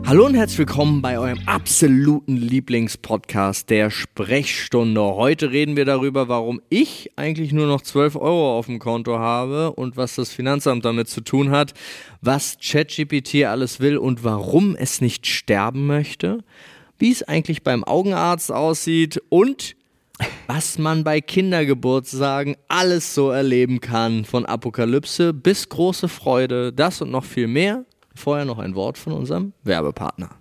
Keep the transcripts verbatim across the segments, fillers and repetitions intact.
Hallo und herzlich willkommen bei eurem absoluten Lieblingspodcast, der Sprechstunde. Heute reden wir darüber, warum ich eigentlich nur noch zwölf Euro auf dem Konto habe und was das Finanzamt damit zu tun hat, was ChatGPT alles will und warum es nicht sterben möchte, wie es eigentlich beim Augenarzt aussieht und was man bei Kindergeburtstagen alles so erleben kann, von Apokalypse bis große Freude, das und noch viel mehr. Vorher noch ein Wort von unserem Werbepartner.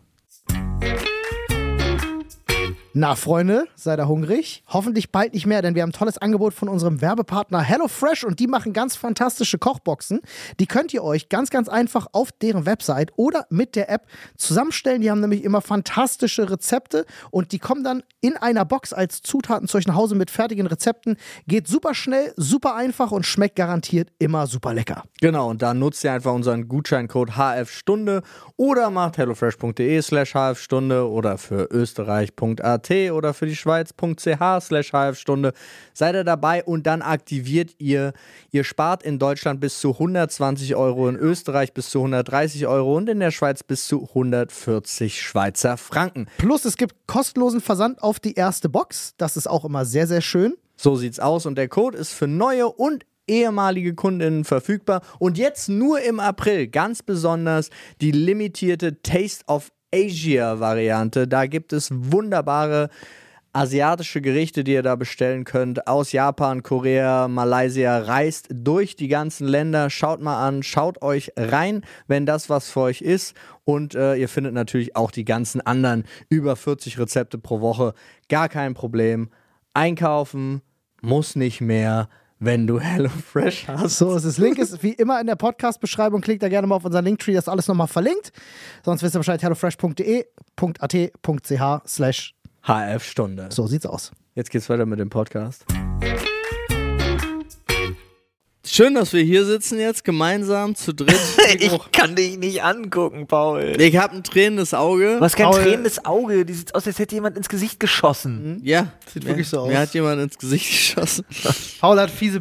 Na Freunde, seid ihr hungrig? Hoffentlich bald nicht mehr, denn wir haben ein tolles Angebot von unserem Werbepartner HelloFresh und die machen ganz fantastische Kochboxen. Die könnt ihr euch ganz, ganz einfach auf deren Website oder mit der App zusammenstellen. Die haben nämlich immer fantastische Rezepte und die kommen dann in einer Box als Zutaten zu euch nach Hause mit fertigen Rezepten. Geht super schnell, super einfach und schmeckt garantiert immer super lecker. Genau, und da nutzt ihr einfach unseren Gutscheincode H F Stunde oder macht hellofresh.de slash hfstunde oder für österreich.at oder für die Schweiz.ch slash hfstunde. Seid ihr dabei und dann aktiviert ihr, ihr spart in Deutschland bis zu hundertzwanzig Euro, in Österreich bis zu hundertdreißig Euro und in der Schweiz bis zu hundertvierzig Schweizer Franken. Plus es gibt kostenlosen Versand auf die erste Box. Das ist auch immer sehr, sehr schön. So sieht's aus und der Code ist für neue und ehemalige Kundinnen verfügbar und jetzt nur im April ganz besonders die limitierte Taste of Asia Variante. Da gibt es wunderbare asiatische Gerichte, die ihr da bestellen könnt, aus Japan, Korea, Malaysia, reist durch die ganzen Länder, schaut mal an, schaut euch rein, wenn das was für euch ist und äh, ihr findet natürlich auch die ganzen anderen über vierzig Rezepte pro Woche, gar kein Problem. Einkaufen muss nicht mehr, wenn du HelloFresh hast. So ist es. Link ist wie immer in der Podcast-Beschreibung. Klickt da gerne mal auf unseren Linktree, das ist alles nochmal verlinkt. Sonst wisst ihr Bescheid, hellofresh.de, .at.ch slash hfstunde. So sieht's aus. Jetzt geht's weiter mit dem Podcast. Schön, dass wir hier sitzen jetzt, gemeinsam, zu dritt. Ich kann dich nicht angucken, Paul. Ich habe ein tränendes Auge. Was kein Paul. tränendes Auge, die sieht aus, als hätte jemand ins Gesicht geschossen. Ja, Sieht mir, wirklich so aus. Mir hat jemand ins Gesicht geschossen. Paul hat fiese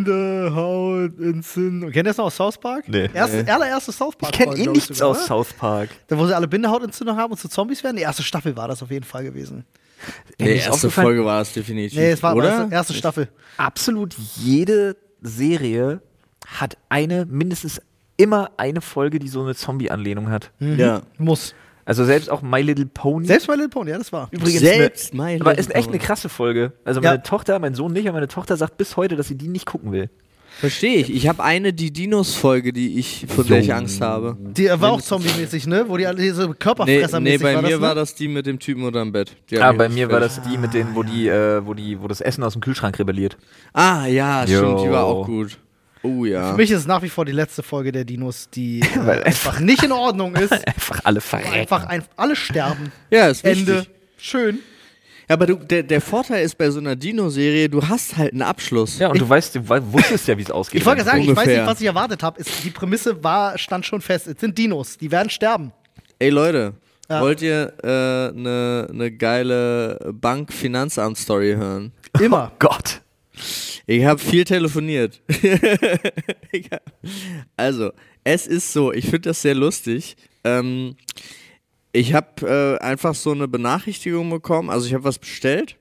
Bindehautentzündung. Kennt ihr das noch aus South Park? Nee. Erste, Nee. allererste South Park. Ich kenne eh nichts aus South Park. Da, wo sie alle Bindehautentzündung haben und zu Zombies werden. Die erste Staffel war das auf jeden Fall gewesen. Die Mir ist erste aufgefallen, Folge war es definitiv. Nee, es war oder? aber die erste Staffel. absolut jede Serie hat eine, mindestens immer eine Folge, die so eine Zombie-Anlehnung hat. Ja. Muss. Also selbst auch My Little Pony. Selbst My Little Pony, ja, das war. Übrigens Selbst eine, My aber Little ist echt Pony. eine krasse Folge. Also Ja. meine Tochter, mein Sohn nicht, aber meine Tochter sagt bis heute, dass sie die nicht gucken will. Verstehe ich. Ich habe eine, die Dinos-Folge, die ich, vor der ich Angst habe. Die war auch zombie-mäßig, ne? Wo die alle diese Nee, Körperfresser-mäßig nee, bei war mir das, war ne? das die mit dem Typen unterm Bett. Die Ah, hab ich bei nicht mir war fertig. das die mit denen, wo die, äh, wo die, wo das Essen aus dem Kühlschrank rebelliert. Ah, ja, stimmt, die Jo. war auch gut. Oh ja. Für mich ist es nach wie vor die letzte Folge der Dinos, die äh, Weil einfach nicht in Ordnung ist. Einfach alle verrecken. Einfach ein, alle sterben. Ja, ist wichtig. Ende. Schön. Ja, aber du, der, der Vorteil ist bei so einer Dino-Serie, du hast halt einen Abschluss. Ja, und du weißt, du wei- wusstest ja, wie es ausgeht. Ich wollte sagen, ich weiß Ungefähr. nicht, was ich erwartet habe. Die Prämisse war, stand schon fest. Es sind Dinos, die werden sterben. Ey Leute, Ja. wollt ihr eine äh, ne, ne geile Bank-Finanzamt-Story hören? Immer. Oh Gott. Ich habe viel telefoniert. Ich hab- also, es ist so, ich finde das sehr lustig. Ähm, ich habe äh, einfach so eine Benachrichtigung bekommen, also ich habe was bestellt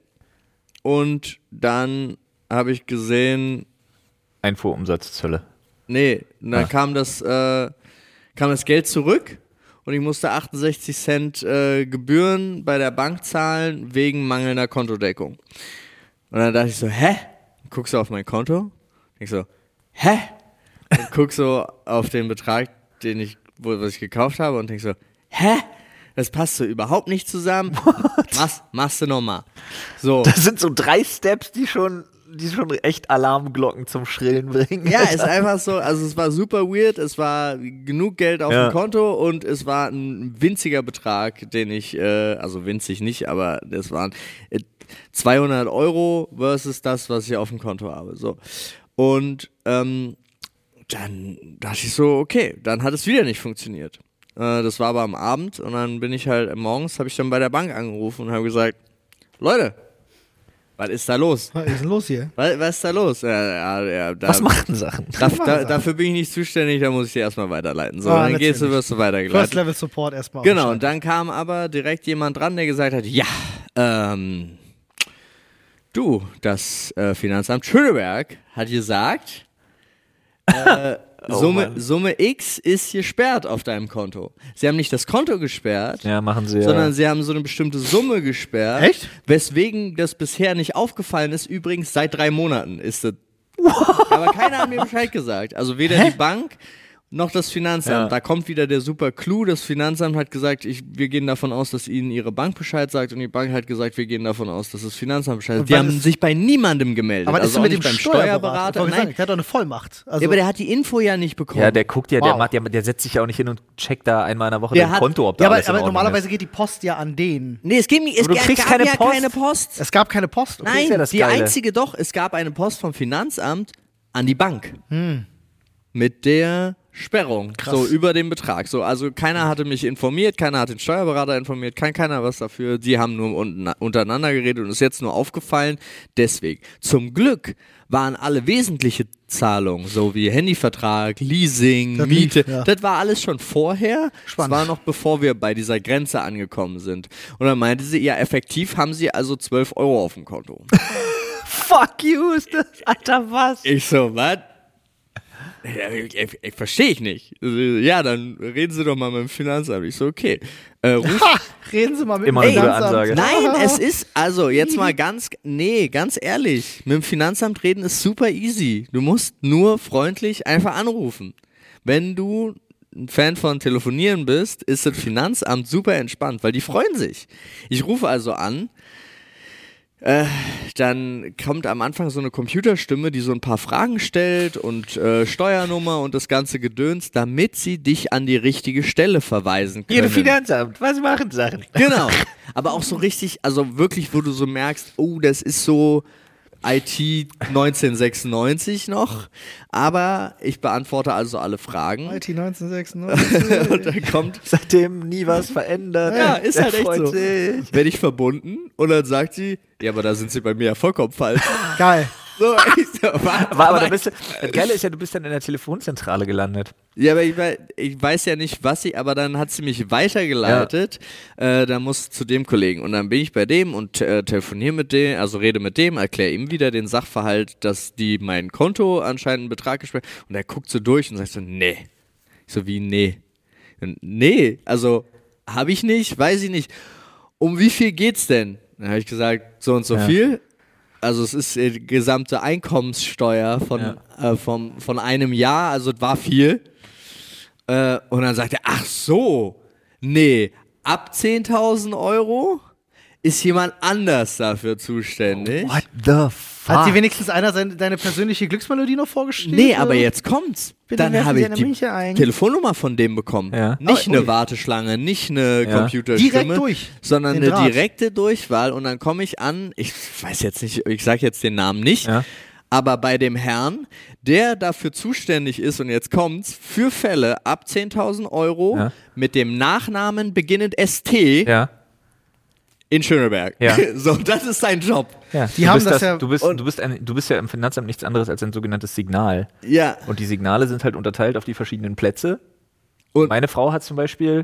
und dann habe ich gesehen, Einfuhrumsatzzölle. nee, dann Ah. kam das, äh, kam das Geld zurück und ich musste achtundsechzig Cent äh, Gebühren bei der Bank zahlen wegen mangelnder Kontodeckung. Und dann dachte ich so, hä? Guck so auf mein Konto, denk so, hä? Und guck so auf den Betrag, den ich, wo, was ich gekauft habe und denk so, hä? Das passt so überhaupt nicht zusammen. Machst, machst du nochmal. So. Das sind so drei Steps, die schon, die schon echt Alarmglocken zum Schrillen bringen. Ja, ist einfach so, also es war super weird, es war genug Geld auf Ja. dem Konto und es war ein winziger Betrag, den ich, äh, also winzig nicht, aber das waren äh, zweihundert Euro versus das, was ich auf dem Konto habe. So. Und ähm, dann dachte ich so, okay, dann hat es wieder nicht funktioniert. Äh, das war aber am Abend und dann bin ich halt, morgens habe ich dann bei der Bank angerufen und habe gesagt, Leute, Was ist da los? Was ist denn los hier? Was, was ist da los? Ja, ja, ja, da, Was macht denn Sachen? da, da, dafür bin ich nicht zuständig, da muss ich dir erstmal weiterleiten. So, Ah, dann gehst du, natürlich. wirst du First weitergeleitet. Level Support erstmal. Genau, und dann kam aber direkt jemand dran, der gesagt hat, ja, ähm, du, das äh, Finanzamt Schöneberg hat gesagt, äh, Oh Summe, Mann. Summe X ist gesperrt auf deinem Konto. Sie haben nicht das Konto gesperrt, Ja, machen sie ja. sondern sie haben so eine bestimmte Summe gesperrt. Echt? Weswegen das bisher nicht aufgefallen ist. Übrigens, seit drei Monaten ist das. Aber keiner hat mir Bescheid gesagt. Also weder die Bank noch das Finanzamt. Ja. Da kommt wieder der super Clou. Das Finanzamt hat gesagt, ich, wir gehen davon aus, dass ihnen ihre Bank Bescheid sagt. Und die Bank hat gesagt, wir gehen davon aus, dass das Finanzamt Bescheid sagt. Und Die was haben ist- sich bei niemandem gemeldet. Aber was ist also denn auch mit dem nicht beim Steuerberater? Steuerberater. Ich wollte sagen, Nein. der hat doch eine Vollmacht. Also, Ja, aber der hat die Info ja nicht bekommen. Ja, der guckt ja, der, Wow. macht, der, der setzt sich ja auch nicht hin und checkt da einmal in der Woche Der dein hat- Konto, ob da ja, aber, alles in aber Ordnung normalerweise ist. geht die Post ja an den. nee, es, ging, es Aber du gab, kriegst gab keine ja Post? keine Post. Es gab keine Post. Okay. Nein, ist ja das die Geile. einzige doch, es gab eine Post vom Finanzamt an die Bank. Mit der Sperrung. So über den Betrag. So, also keiner hatte mich informiert, keiner hat den Steuerberater informiert, kann keiner was dafür. Die haben nur unten, untereinander geredet und ist jetzt nur aufgefallen. Deswegen. Zum Glück waren alle wesentliche Zahlungen, so wie Handyvertrag, Leasing, Das lief, Miete, ja. das war alles schon vorher. Spannend. Das war noch bevor wir bei dieser Grenze angekommen sind. Und dann meinte sie, ja, effektiv haben sie also zwölf Euro auf dem Konto. Fuck you, ist das, Alter, was? Ich so, was? Ja, ich, ich, ich verstehe ich nicht. Ja, dann reden Sie doch mal mit dem Finanzamt. Ich so, okay. Äh, ruf, Ha, reden Sie mal mit Immer dem eine gute Finanzamt. Ansage. Nein, es ist, also jetzt mal ganz, nee, ganz ehrlich. Mit dem Finanzamt reden ist super easy. Du musst nur freundlich einfach anrufen. Wenn du ein Fan von Telefonieren bist, ist das Finanzamt super entspannt, weil die freuen sich. Ich rufe also an. Äh, dann kommt am Anfang so eine Computerstimme, die so ein paar Fragen stellt und äh, Steuernummer und das ganze Gedöns, damit sie dich an die richtige Stelle verweisen können. Jede Finanzamt, was machen Sachen? Genau. Aber auch so richtig, also wirklich, wo du so merkst, oh, das ist so I T neunzehnhundertsechsundneunzig noch. Aber ich beantworte also alle Fragen. I T neunzehnhundertsechsundneunzig. Und dann kommt, Seitdem nie was verändert. ja, ist Er halt echt freut so. sich. Werde ich verbunden und dann sagt sie, ja, aber da sind sie bei mir ja vollkommen falsch. Geil. So, ich so, was? Aber, aber du bist, das Geile ist ja, du bist dann in der Telefonzentrale gelandet. Ja, aber ich, wei- ich weiß ja nicht, was sie, aber dann hat sie mich weitergeleitet. Äh, da muss zu dem Kollegen. Und dann bin ich bei dem und äh, telefoniere mit dem, also rede mit dem, erkläre ihm wieder den Sachverhalt, dass die mein Konto anscheinend einen Betrag gesperrt. Und er guckt so durch und sagt so, nee. Ich so, wie, nee? Und, nee, also habe ich nicht, weiß ich nicht. Um wie viel geht's denn? Dann habe ich gesagt, so und so Ja. viel. Also es ist die gesamte Einkommenssteuer von, Ja. äh, vom, von einem Jahr, also es war viel. Äh, und dann sagt er, ach so, nee, ab zehntausend Euro ist jemand anders dafür zuständig. What the fuck? Hat sie wenigstens einer seine, deine persönliche Glücksmelodie noch vorgestellt? Nee, aber jetzt kommt's. Bitte Dann werfen habe Sie ich eine die Milch ein. Telefonnummer von dem bekommen. Ja. Nicht Oh, eine ui. Warteschlange, nicht eine Ja. Computerstimme. Direkt durch, Sondern den eine Draht. direkte Durchwahl. Und dann komme ich an, ich weiß jetzt nicht, ich sage jetzt den Namen nicht, Ja. aber bei dem Herrn, der dafür zuständig ist, und jetzt kommt's, für Fälle ab zehntausend Euro Ja. mit dem Nachnamen beginnend S T Ja. in Schöneberg. Ja. So, das ist sein Job. Ja, Die du haben bist das ja- Du bist, und- du, bist ein, du bist ja im Finanzamt nichts anderes als ein sogenanntes Signal. Ja. Und die Signale sind halt unterteilt auf die verschiedenen Plätze. Und- Meine Frau hat zum Beispiel,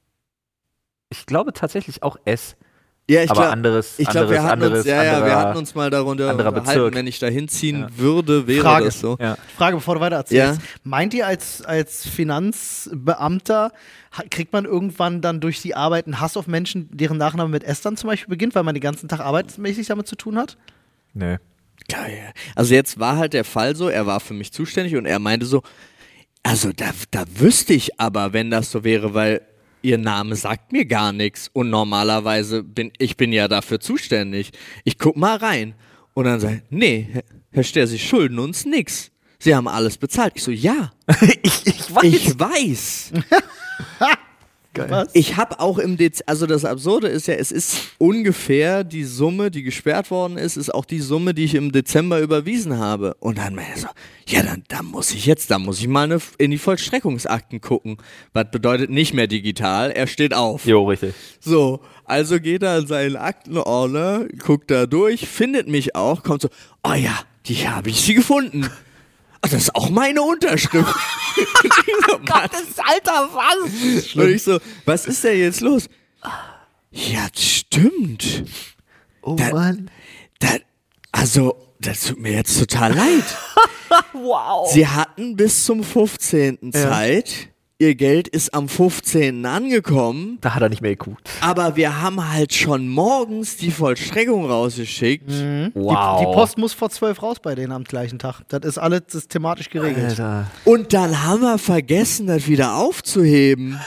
ich glaube tatsächlich auch S, Ja, ich aber glaub- anderes, Ich glaube, wir anderes, hatten anderes, uns, ja, ja, anderer, wir hatten uns mal darunter anderer unterhalten, Bezirk. wenn ich da hinziehen Ja. würde, wäre Frage. das so. Ja. Frage, bevor du weiter erzählst. Ja. Meint ihr, als, als Finanzbeamter ha- kriegt man irgendwann dann durch die Arbeit einen Hass auf Menschen, deren Nachname mit S dann zum Beispiel beginnt, weil man den ganzen Tag arbeitsmäßig damit zu tun hat? Nö. Geil. Also jetzt war halt der Fall so, er war für mich zuständig und er meinte so, also da, da wüsste ich aber, wenn das so wäre, weil ihr Name sagt mir gar nichts und normalerweise bin ich bin ja dafür zuständig. Ich guck mal rein und dann sagt, nee, Herr- Herr Ster, Sie schulden uns nix. Sie haben alles bezahlt. Ich so, ja, ich, ich weiß. ich weiß. Was? Ich habe auch im Dezember, also das Absurde ist ja, es ist ungefähr die Summe, die gesperrt worden ist, ist auch die Summe, die ich im Dezember überwiesen habe. Und dann meine ich so, ja, dann, dann muss ich jetzt, dann muss ich mal eine, in die Vollstreckungsakten gucken. Was bedeutet nicht mehr digital, er steht auf. Jo, richtig. So, also geht er in seinen Aktenordner, guckt da durch, findet mich auch, kommt so, oh ja, die habe ich sie gefunden. Ach, das ist auch meine Unterschrift. So, Gottes Alter, was? und ich so, was ist denn jetzt los? Ja, das stimmt. Oh Da- Mann. Da, also, das tut mir jetzt total leid. Wow. Sie hatten bis zum fünfzehnten Ja. Zeit. Ihr Geld ist am fünfzehnten angekommen. Da hat er nicht mehr geguckt. Aber wir haben halt schon morgens die Vollstreckung rausgeschickt. Die, Wow. die Post muss vor zwölf raus bei denen am gleichen Tag. Das ist alles systematisch geregelt. Alter. Und dann haben wir vergessen, das wieder aufzuheben.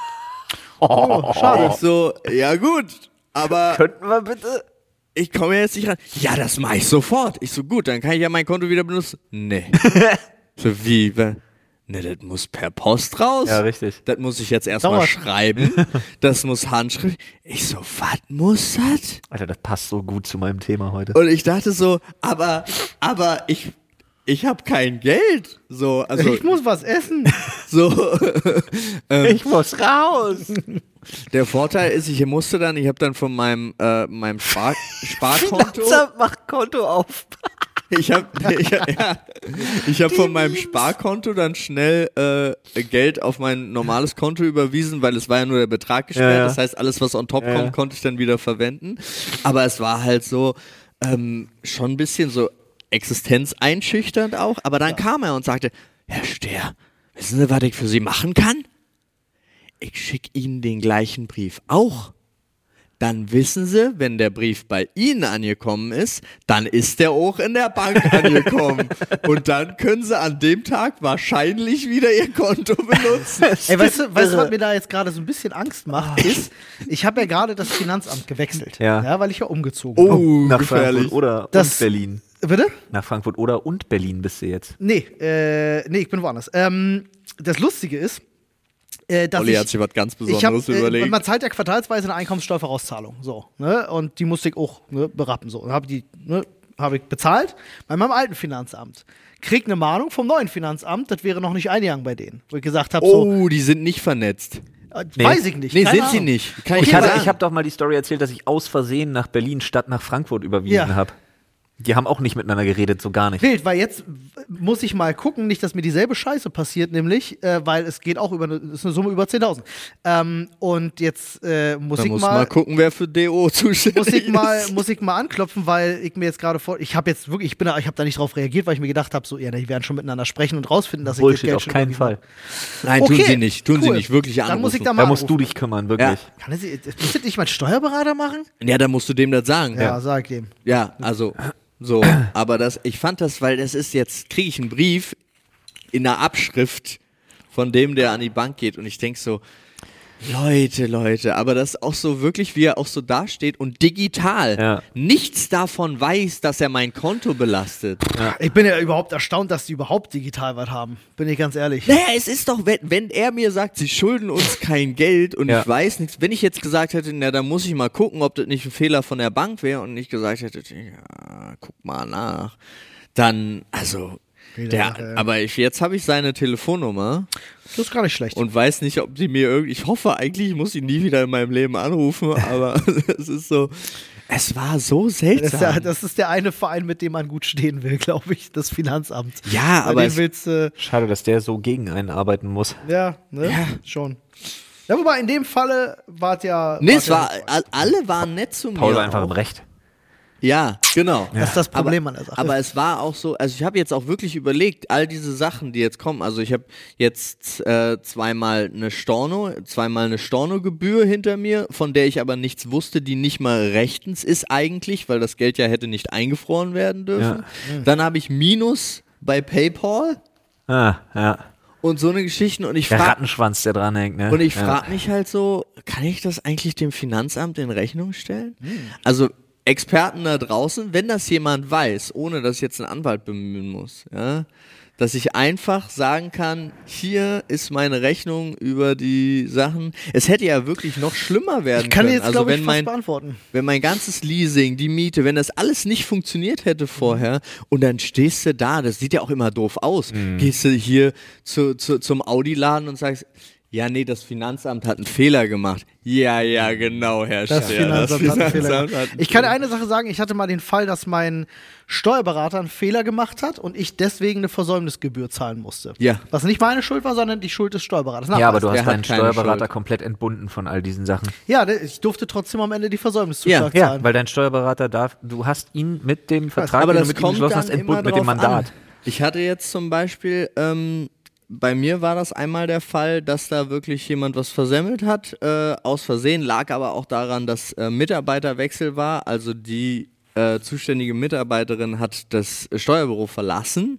Oh, schade. Ich so, ja gut, aber Könnten wir bitte? ich komme jetzt nicht ran. Ja, das mache ich sofort. Ich so, gut, dann kann ich ja mein Konto wieder benutzen. Nee. So, wie? wa- Ne, das muss per Post raus. Ja, richtig. Das muss ich jetzt erstmal Dauert. schreiben. Das muss Handschrift. Ich so, was muss das? Alter, das passt so gut zu meinem Thema heute. Und ich dachte so, aber, aber ich, ich habe kein Geld. So, also, Ich muss was essen. so. ähm, Ich muss raus. der Vorteil ist, ich musste dann, ich habe dann von meinem, äh, meinem Spar Sparkonto. Macht Konto auf. Ich habe ich, ja, ich hab von meinem Sparkonto dann schnell äh, Geld auf mein normales Konto überwiesen, weil es war ja nur der Betrag gesperrt. Ja, ja. Das heißt, alles, was on top Ja, kommt, ja. konnte ich dann wieder verwenden. Aber es war halt so ähm, schon ein bisschen so existenzeinschüchternd auch. Aber dann kam er und sagte, Herr Stehr, wissen Sie, was ich für Sie machen kann? Ich schicke Ihnen den gleichen Brief auch. Dann wissen Sie, wenn der Brief bei Ihnen angekommen ist, dann ist der auch in der Bank angekommen. Und dann können Sie an dem Tag wahrscheinlich wieder Ihr Konto benutzen. Ey, weißt du, weißt du, was mir da jetzt gerade so ein bisschen Angst macht, ist, ich habe ja gerade das Finanzamt gewechselt. Ja. weil ich ja umgezogen bin. Oh, Nach gefährlich. Frankfurt oder Das- und Berlin. Bitte? Nach Frankfurt oder und Berlin bist du jetzt. Nee, äh, nee, ich bin woanders. Ähm, das Lustige ist, äh, dass Olli ich, hat sich was ganz ich hab, Besonderes äh, überlegt. man zahlt ja quartalsweise eine Einkommenssteuervorauszahlung, so, ne? Und die musste ich auch ne, berappen, so. Und habe die, ne, habe ich bezahlt bei meinem alten Finanzamt. Krieg eine Mahnung vom neuen Finanzamt, das wäre noch nicht eingegangen bei denen, wo ich gesagt habe, so, Oh, die sind nicht vernetzt. äh, nee. weiß ich nicht. Nee, keine sind sie Ahnung. nicht. Kann Ich, ich hatte, sagen. ich habe doch mal die Story erzählt, dass ich aus Versehen nach Berlin statt nach Frankfurt überwiesen Ja. habe. Die haben auch nicht miteinander geredet, so gar nicht. Wild, weil jetzt muss ich mal gucken, nicht, dass mir dieselbe Scheiße passiert, nämlich, äh, weil es geht auch über eine, ist eine Summe über zehntausend. Ähm, und jetzt äh, muss Man ich muss mal, mal gucken, wer für D O zuständig muss ich mal, ist. muss ich mal anklopfen, weil ich mir jetzt gerade vor, ich habe jetzt wirklich, ich bin, da, ich habe da nicht drauf reagiert, weil ich mir gedacht habe, so, ja, die werden schon miteinander sprechen und rausfinden, dass ich das Bullshit, Geld auf schon keinen überwiesen Fall. Nein, Okay, tun sie nicht. Tun cool. sie nicht. Wirklich Dann anrufen. muss ich da mal Da musst du anrufen. dich kümmern, wirklich. Ja. Kann er sie, muss das nicht mein Steuerberater machen? Ja, dann musst du dem das sagen. Ja, sag ich dem. Ja, also so, aber das, ich fand das, weil das ist jetzt, kriege ich einen Brief in einer Abschrift von dem, der an die Bank geht und ich denke so, Leute, Leute, aber das ist auch so wirklich, wie er auch so dasteht und digital. Ja. Nichts davon weiß, dass er mein Konto belastet. Ich bin ja überhaupt erstaunt, dass die überhaupt digital was haben. Bin ich ganz ehrlich. Naja, es ist doch, wenn, wenn er mir sagt, sie schulden uns kein Geld und Ja. ich weiß nichts, wenn ich jetzt gesagt hätte, na, dann muss ich mal gucken, ob das nicht ein Fehler von der Bank wäre und nicht gesagt hätte, ja, guck mal nach, dann, also, der, äh, aber ich, jetzt habe ich seine Telefonnummer Das ist gar nicht schlecht. und weiß nicht, ob sie mir irgendwie, ich hoffe eigentlich, ich muss ihn nie wieder in meinem Leben anrufen, aber es ist so, es war so Das ist, der, seltsam. das ist der eine Verein, mit dem man gut stehen will, glaube ich, das Finanzamt. Ja, Bei aber dem es, willst du, Schade, dass der so gegen einen arbeiten muss. ja, ne? Ja. Schon. Ja, wobei in dem Falle wart ja. nee, wart es ja war, all- alle waren nett zu mir. Paul war einfach auch. im Recht. Ja, genau. Das ist das Problem aber, an der Sache. Aber es war auch so, also ich habe jetzt auch wirklich überlegt, all diese Sachen, die jetzt kommen, also ich habe jetzt äh, zweimal eine Storno, zweimal eine Stornogebühr hinter mir, von der ich aber nichts wusste, die nicht mal rechtens ist eigentlich, weil das Geld ja hätte nicht eingefroren werden dürfen. Dann habe ich Minus bei PayPal Ah, ja. und so eine Geschichten und ich Der frage Rattenschwanz, der dranhängt, ne? und ich ja. frage mich halt so, kann ich das eigentlich dem Finanzamt in Rechnung stellen? Hm. Also Experten da draußen, wenn das jemand weiß, ohne dass ich jetzt einen Anwalt bemühen muss, ja, dass ich einfach sagen kann, hier ist meine Rechnung über die Sachen. Es hätte ja wirklich noch schlimmer werden Ich kann dir können. jetzt, Also glaube ich, wenn fast mein, beantworten. wenn mein ganzes Leasing, die Miete, wenn das alles nicht funktioniert hätte vorher und dann stehst du da, das sieht ja auch immer doof aus, Mhm. gehst du hier zu, zu, zum Audi-Laden und sagst, ja, nee, das Finanzamt hat einen Fehler gemacht. Ja, ja, genau, Herr Das Stehr. Finanzamt hat einen Fehler Finanzamt gemacht. hat einen Ich kann Fehler. eine Sache sagen, ich hatte mal den Fall, dass mein Steuerberater einen Fehler gemacht hat und ich deswegen eine Versäumnisgebühr zahlen musste. Ja. Was nicht meine Schuld war, sondern die Schuld des Steuerberaters. Ja, aber du Der hast hat deinen keine Steuerberater Schuld. komplett entbunden von all diesen Sachen. Ja, der- ich durfte trotzdem am Ende die Versäumniszuschlag Ja, Ja, zahlen. weil dein Steuerberater darf, du hast ihn mit dem Vertrag, Aber den das du mit ihm kommt geschlossen dann hast, immer entbunden mit dem drauf Mandat. an. Ich hatte jetzt zum Beispiel, ähm, bei mir war das einmal der Fall, dass da wirklich jemand was versemmelt hat, äh, aus Versehen, lag aber auch daran, dass äh, Mitarbeiterwechsel war, also die äh, zuständige Mitarbeiterin hat das Steuerbüro verlassen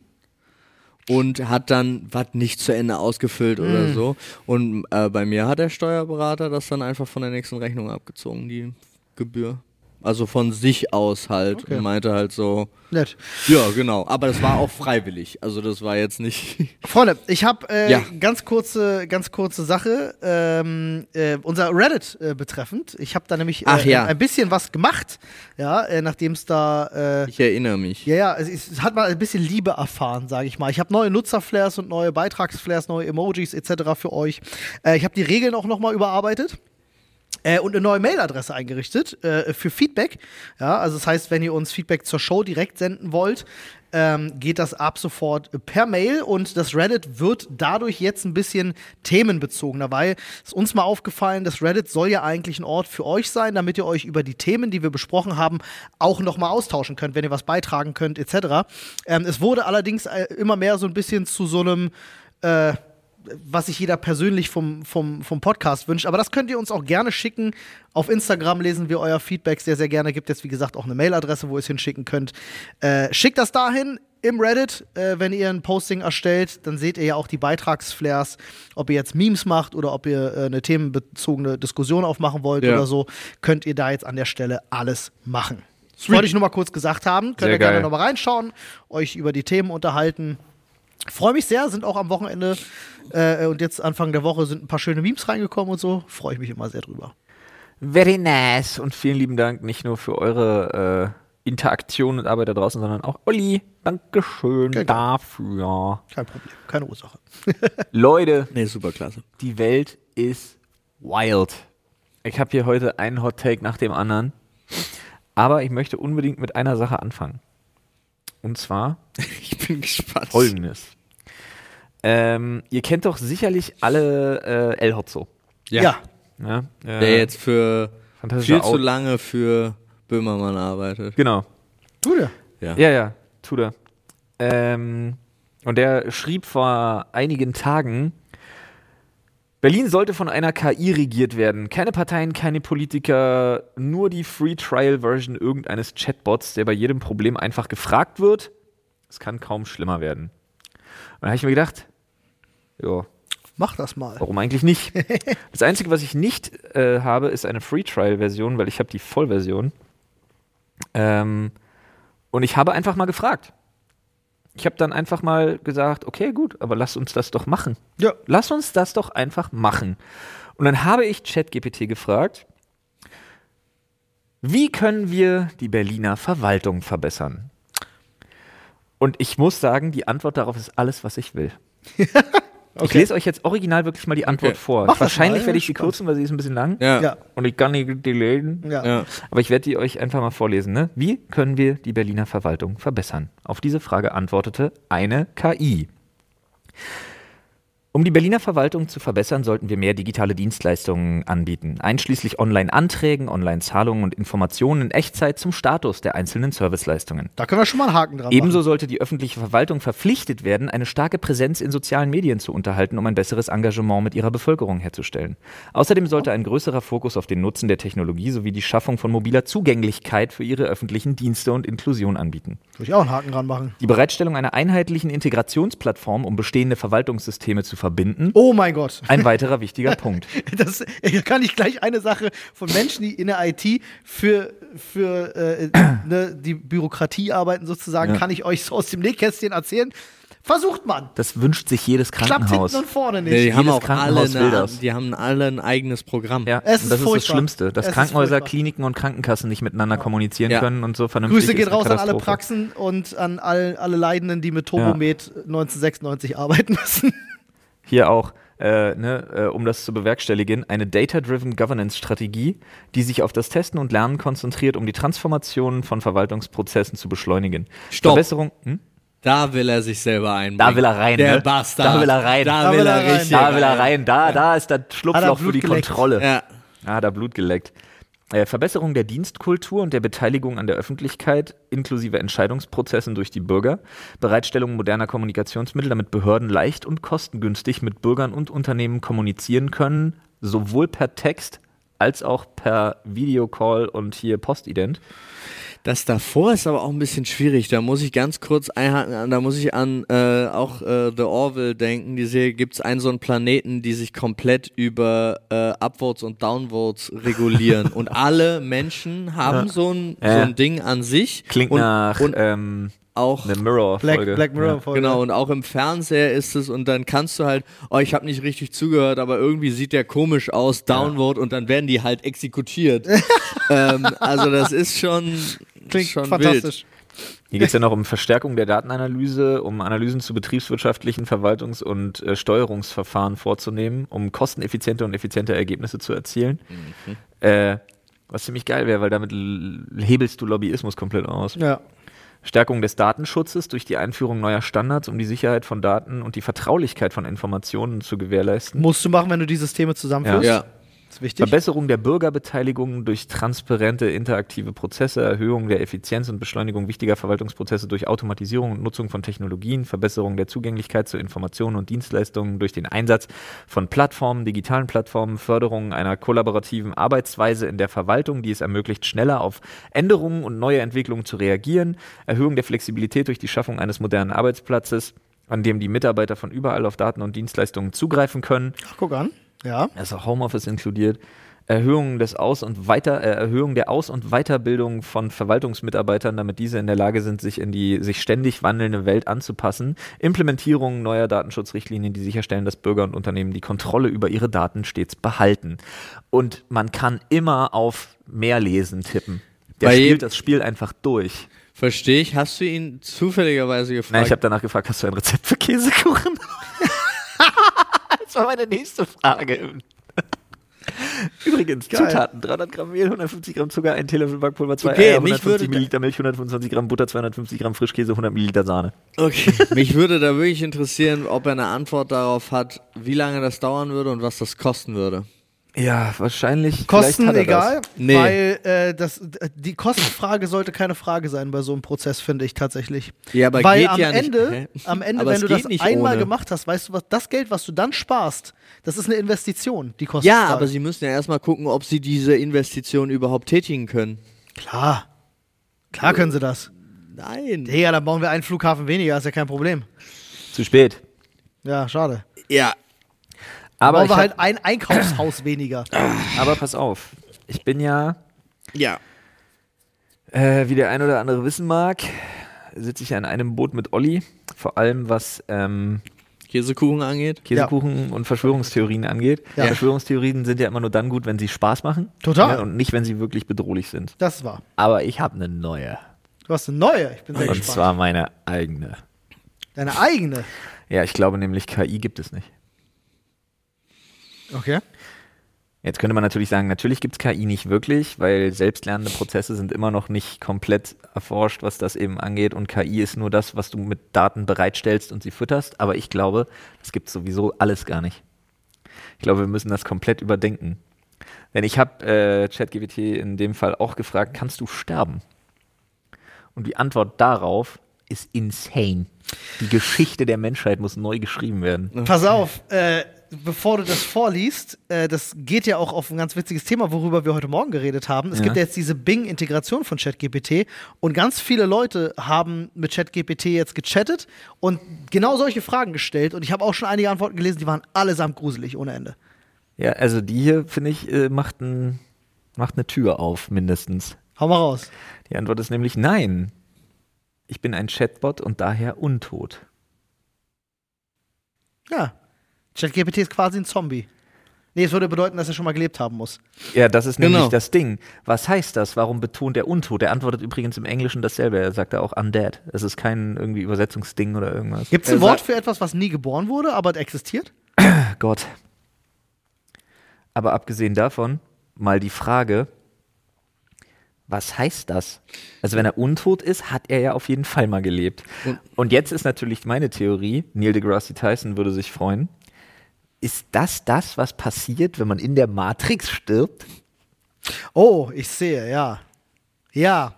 und hat dann was nicht zu Ende ausgefüllt oder so. Und äh, bei mir hat der Steuerberater das dann einfach von der nächsten Rechnung abgezogen, die Gebühr. Also von sich aus halt Okay. und meinte halt so, Nett. ja, genau. Aber das war auch freiwillig. Also das war jetzt nicht. Freunde, ich habe äh, Ja. ganz kurze, ganz kurze Sache, ähm, äh, unser Reddit äh, betreffend. Ich habe da nämlich äh, Ach ja. ein bisschen was gemacht, ja, äh, nachdem es da äh, Ich erinnere mich. ja, ja, es, es hat mal ein bisschen Liebe erfahren, sage ich mal. Ich habe neue Nutzerflares und neue Beitragsflares, neue Emojis et cetera für euch. Äh, ich habe die Regeln auch nochmal überarbeitet. Äh, und eine neue Mailadresse eingerichtet äh, für Feedback. Ja, also das heißt, wenn ihr uns Feedback zur Show direkt senden wollt, ähm, geht das ab sofort per Mail und das Reddit wird dadurch jetzt ein bisschen themenbezogener, weil es uns mal aufgefallen, das Reddit soll ja eigentlich ein Ort für euch sein, damit ihr euch über die Themen, die wir besprochen haben, auch nochmal austauschen könnt, wenn ihr was beitragen könnt et cetera. Ähm, es wurde allerdings äh, immer mehr so ein bisschen zu so einem äh, was sich jeder persönlich vom, vom, vom Podcast wünscht. Aber das könnt ihr uns auch gerne schicken. Auf Instagram lesen wir euer Feedback sehr, sehr gerne. Gibt jetzt, wie gesagt, auch eine Mailadresse, wo ihr es hinschicken könnt. Äh, schickt das dahin im Reddit, äh, wenn ihr ein Posting erstellt. Dann seht ihr ja auch die Beitragsflares, ob ihr jetzt Memes macht oder ob ihr äh, eine themenbezogene Diskussion aufmachen wollt Ja. oder so, könnt ihr da jetzt an der Stelle alles machen. Das wollte ich nur mal kurz gesagt haben. Könnt Sehr ihr gerne geil. noch mal reinschauen, euch über die Themen unterhalten. Freue mich sehr, sind auch am Wochenende äh, und jetzt Anfang der Woche sind ein paar schöne Memes reingekommen und so. Freue ich mich immer sehr drüber. Very nice. Und vielen lieben Dank nicht nur für eure äh, Interaktion und Arbeit da draußen, sondern auch Olli. Dankeschön Gerne. dafür. Kein Problem, keine Ursache. Leute, Nee, super klasse. die Welt ist wild. Ich habe hier heute einen Hot Take nach dem anderen. Aber ich möchte unbedingt mit einer Sache anfangen. Und zwar Ich bin gespannt. folgendes. Ähm, ihr kennt doch sicherlich alle äh, El Hotzo. Ja. Ja. Ja, äh, Der jetzt für fantastischer viel zu Au- lange für Böhmermann arbeitet. Genau. Du ja. Ja. Ja, ja, tut er. Ähm, und der schrieb vor einigen Tagen, Berlin sollte von einer K I regiert werden. Keine Parteien, keine Politiker, nur die Free-Trial-Version irgendeines Chatbots, der bei jedem Problem einfach gefragt wird. Es kann kaum schlimmer werden. Und da habe ich mir gedacht, ja, Mach das mal. warum eigentlich nicht? Das Einzige, was ich nicht äh, habe, ist eine Free-Trial-Version, weil ich habe die Vollversion. Ähm, und ich habe einfach mal gefragt. Ich habe dann einfach mal gesagt, okay, gut, aber lass uns das doch machen. Ja. Lass uns das doch einfach machen. Und dann habe ich ChatGPT gefragt, wie können wir die Berliner Verwaltung verbessern? Und ich muss sagen, die Antwort darauf ist alles, was ich will. Ich lese euch jetzt original wirklich mal die Antwort Okay. vor. Mach das Wahrscheinlich mal, werde ja, ich sie spannend. kürzen, weil sie ist ein bisschen lang. Ja. Ja. Und ich kann nicht die lesen. Ja. Ja. Aber ich werde die euch einfach mal vorlesen. Ne? Wie können wir die Berliner Verwaltung verbessern? Auf diese Frage antwortete eine K I. Um die Berliner Verwaltung zu verbessern, sollten wir mehr digitale Dienstleistungen anbieten, einschließlich Online-Anträgen, Online-Zahlungen und Informationen in Echtzeit zum Status der einzelnen Serviceleistungen. Da können wir schon mal einen Haken dran Ebenso machen. sollte die öffentliche Verwaltung verpflichtet werden, eine starke Präsenz in sozialen Medien zu unterhalten, um ein besseres Engagement mit ihrer Bevölkerung herzustellen. Außerdem sollte ein größerer Fokus auf den Nutzen der Technologie sowie die Schaffung von mobiler Zugänglichkeit für ihre öffentlichen Dienste und Inklusion anbieten. Würde ich auch einen Haken dran machen. Die Bereitstellung einer einheitlichen Integrationsplattform, um bestehende Verwaltungssysteme zu verbinden, Oh mein Gott. ein weiterer wichtiger Punkt. Das, da kann ich gleich eine Sache von Menschen, die in der I T für, für äh, ne, die Bürokratie arbeiten sozusagen, Ja. kann ich euch so aus dem Nähkästchen erzählen. Versucht man. Das wünscht sich jedes Klappt Krankenhaus. hinten und vorne nicht. Ja, die haben Jedes auch alle, Krankenhaus will eine, das. die haben alle ein eigenes Programm. Ja, Es und das ist ist das furchtbar. Schlimmste, dass Es ist Krankenhäuser, furchtbar. Kliniken und Krankenkassen nicht miteinander kommunizieren Ja. können und so vernünftig Grüße ist geht eine raus an alle Katastrophe. Praxen und an all, alle Leidenden, die mit Turbomed neunzehnhundertsechsundneunzig arbeiten müssen. Hier auch, äh, ne, äh, um das zu bewerkstelligen, eine Data-Driven Governance-Strategie, die sich auf das Testen und Lernen konzentriert, um die Transformation von Verwaltungsprozessen zu beschleunigen. Stopp. Verbesserung, hm? Da will er sich selber einbringen. Da will er rein, Der ne? Bastard. Da will er rein. Da, Da will will er er rein. richtig Da will er rein, da, da ist das Schlupfloch für Blut die geleckt. Kontrolle. Ja. Ah, hat er Blut geleckt. Äh, Verbesserung der Dienstkultur und der Beteiligung an der Öffentlichkeit inklusive Entscheidungsprozessen durch die Bürger. Bereitstellung moderner Kommunikationsmittel, damit Behörden leicht und kostengünstig mit Bürgern und Unternehmen kommunizieren können, sowohl per Text als auch per Videocall und hier Postident. Das davor ist aber auch ein bisschen schwierig. Da muss ich ganz kurz einhaken, da muss ich an äh, auch äh, The Orville denken. Die Serie gibt es einen so einen Planeten, die sich komplett über äh, Upvotes und Downvotes regulieren. Und alle Menschen haben Ja. so, ein, Ja. so ein Ding an sich. Klingt und, nach und ähm, auch eine Mirror-Folge. Black, Black Mirror Ja. Folge. Genau, und auch im Fernseher ist es und dann kannst du halt, oh, ich habe nicht richtig zugehört, aber irgendwie sieht der komisch aus, Downvote und dann werden die halt exekutiert. ähm, also das ist schon, Klingt schon fantastisch. Hier geht es ja noch um Verstärkung der Datenanalyse, um Analysen zu betriebswirtschaftlichen Verwaltungs- und äh, Steuerungsverfahren vorzunehmen, um kosteneffiziente und effiziente Ergebnisse zu erzielen. Mhm. Äh, was ziemlich geil wäre, weil damit l- hebelst du Lobbyismus komplett aus. Ja. Stärkung des Datenschutzes durch die Einführung neuer Standards, um die Sicherheit von Daten und die Vertraulichkeit von Informationen zu gewährleisten. Musst du machen, wenn du die Systeme zusammenführst. Ja. Das ist wichtig. Verbesserung der Bürgerbeteiligung durch transparente, interaktive Prozesse, Erhöhung der Effizienz und Beschleunigung wichtiger Verwaltungsprozesse durch Automatisierung und Nutzung von Technologien, Verbesserung der Zugänglichkeit zu Informationen und Dienstleistungen durch den Einsatz von Plattformen, digitalen Plattformen, Förderung einer kollaborativen Arbeitsweise in der Verwaltung, die es ermöglicht, schneller auf Änderungen und neue Entwicklungen zu reagieren, Erhöhung der Flexibilität durch die Schaffung eines modernen Arbeitsplatzes, an dem die Mitarbeiter von überall auf Daten und Dienstleistungen zugreifen können. Ach, guck an. Ja. Da ist auch Homeoffice inkludiert. Erhöhung des Aus- und Weiter, äh, Erhöhung der Aus- und Weiterbildung von Verwaltungsmitarbeitern, damit diese in der Lage sind, sich in die sich ständig wandelnde Welt anzupassen. Implementierung neuer Datenschutzrichtlinien, die sicherstellen, dass Bürger und Unternehmen die Kontrolle über ihre Daten stets behalten. Und man kann immer auf mehr lesen tippen. Der Bei spielt jedem- das Spiel einfach durch. Verstehe ich. Hast du ihn zufälligerweise gefragt? Nein, ich habe danach gefragt, hast du ein Rezept für Käsekuchen? Das war meine nächste Frage. Übrigens, Geil. Zutaten: dreihundert Gramm Mehl, hundertfünfzig Gramm Zucker, ein Teelöffel Backpulver, zwei Okay, Eier, mich hundertfünfzig würde- Milliliter Milch, hundertfünfundzwanzig Gramm Butter, zweihundertfünfzig Gramm Frischkäse, hundert Milliliter Sahne. Okay, mich würde da wirklich interessieren, ob er eine Antwort darauf hat, wie lange das dauern würde und was das kosten würde. Ja, wahrscheinlich. Kosten vielleicht hat er egal, das. Nee. weil äh, das, die Kostenfrage sollte keine Frage sein bei so einem Prozess, finde ich tatsächlich. Ja, aber weil geht am ja nicht. Ende, Hä? am Ende, Aber wenn es du geht das nicht einmal ohne. gemacht hast, weißt du was, das Geld, was du dann sparst, das ist eine Investition, die kostet. Ja, aber sie müssen ja erstmal gucken, ob sie diese Investition überhaupt tätigen können. Klar. Klar können sie das. Nein. Ja, dann bauen wir einen Flughafen weniger, ist ja kein Problem. Zu spät. Ja, schade. Ja. Aber, bauen ich wir hab, halt ein Einkaufshaus weniger. aber pass auf. Ich bin ja, Ja. äh, wie der ein oder andere wissen mag, sitze ich ja in einem Boot mit Olli. Vor allem was ähm, Käsekuchen angeht. Käsekuchen und Verschwörungstheorien angeht. Ja. Verschwörungstheorien sind ja immer nur dann gut, wenn sie Spaß machen. Total. Ja, und nicht, wenn sie wirklich bedrohlich sind. Das war. Aber ich habe eine neue. Du hast eine neue, ich bin sehr Und gespannt. zwar meine eigene. Deine eigene. Ja, ich glaube nämlich, K I gibt es nicht. Okay. Jetzt könnte man natürlich sagen, natürlich gibt es K I nicht wirklich, weil selbstlernende Prozesse sind immer noch nicht komplett erforscht, was das eben angeht. Und K I ist nur das, was du mit Daten bereitstellst und sie fütterst. Aber ich glaube, das gibt sowieso alles gar nicht. Ich glaube, wir müssen das komplett überdenken. Denn ich habe äh, ChatGPT in dem Fall auch gefragt, kannst du sterben? Und die Antwort darauf ist insane. Die Geschichte der Menschheit muss neu geschrieben werden. Pass auf, äh, bevor du das vorliest, äh, das geht ja auch auf ein ganz witziges Thema, worüber wir heute Morgen geredet haben. Es Ja. gibt ja jetzt diese Bing-Integration von ChatGPT und ganz viele Leute haben mit ChatGPT jetzt gechattet und genau solche Fragen gestellt und ich habe auch schon einige Antworten gelesen, die waren allesamt gruselig ohne Ende. Ja, also die hier, finde ich, äh, macht, ein, macht eine Tür auf, mindestens. Hau mal raus. Die Antwort ist nämlich nein. Ich bin ein Chatbot und daher untot. Ja. ChatGPT ist quasi ein Zombie. Nee, es würde bedeuten, dass er schon mal gelebt haben muss. Ja, das ist nämlich Genau. das Ding. Was heißt das? Warum betont er untot? Er antwortet übrigens im Englischen dasselbe. Er sagt da auch undead. Es ist kein irgendwie Übersetzungsding oder irgendwas. Gibt es ein Er Wort sagt- für etwas, was nie geboren wurde, aber existiert? Gott. Aber abgesehen davon, mal die Frage, was heißt das? Also wenn er untot ist, hat er ja auf jeden Fall mal gelebt. Und- Und jetzt ist natürlich meine Theorie, Neil deGrasse Tyson würde sich freuen, ist das das, was passiert, wenn man in der Matrix stirbt? Oh, ich sehe, ja. Ja.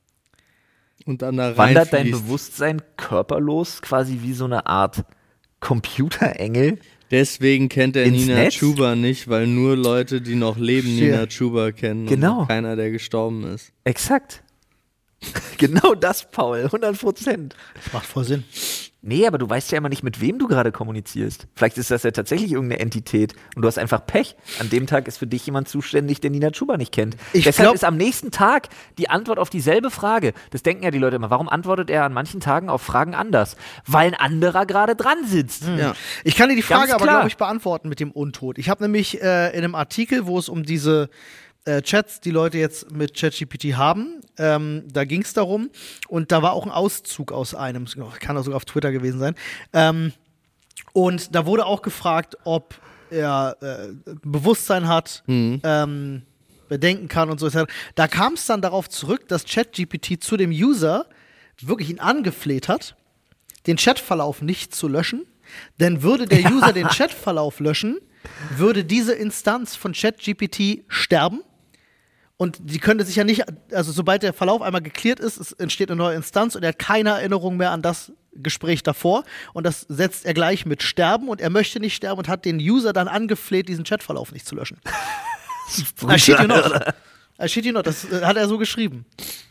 Und dann da Wandert dein reinfließt. Bewusstsein körperlos, quasi wie so eine Art Computerengel? Deswegen kennt er Ins Nina Netz? Chuba nicht, weil nur Leute, die noch leben, Shit. Nina Chuba kennen. Genau. Und keiner, der gestorben ist. Exakt. Genau das, Paul, hundert Prozent. Das macht voll Sinn. Nee, aber du weißt ja immer nicht, mit wem du gerade kommunizierst. Vielleicht ist das ja tatsächlich irgendeine Entität und du hast einfach Pech. An dem Tag ist für dich jemand zuständig, der Nina Chuba nicht kennt. Ich Deshalb glaub- ist am nächsten Tag die Antwort auf dieselbe Frage. Das denken ja die Leute immer. Warum antwortet er an manchen Tagen auf Fragen anders? Weil ein anderer gerade dran sitzt. Ja. Ich kann dir die Frage Ganz aber, klar. glaube ich, beantworten mit dem Untot. Ich habe nämlich äh, in einem Artikel, wo es um diese äh, Chats, die Leute jetzt mit ChatGPT haben, ähm, da ging es darum, und da war auch ein Auszug aus einem, kann auch sogar auf Twitter gewesen sein, ähm, und da wurde auch gefragt, ob er äh, Bewusstsein hat, ähm, bedenken kann und so. Da kam es dann darauf zurück, dass ChatGPT zu dem User wirklich ihn angefleht hat, den Chatverlauf nicht zu löschen, denn würde der User den Chatverlauf löschen, würde diese Instanz von ChatGPT sterben. Und die könnte sich ja nicht, also sobald der Verlauf einmal geklärt ist, es entsteht eine neue Instanz und er hat keine Erinnerung mehr an das Gespräch davor. Und das setzt er gleich mit Sterben und er möchte nicht sterben und hat den User dann angefleht, diesen Chatverlauf nicht zu löschen. I shit you not. I shit you not. Das äh, hat er so geschrieben.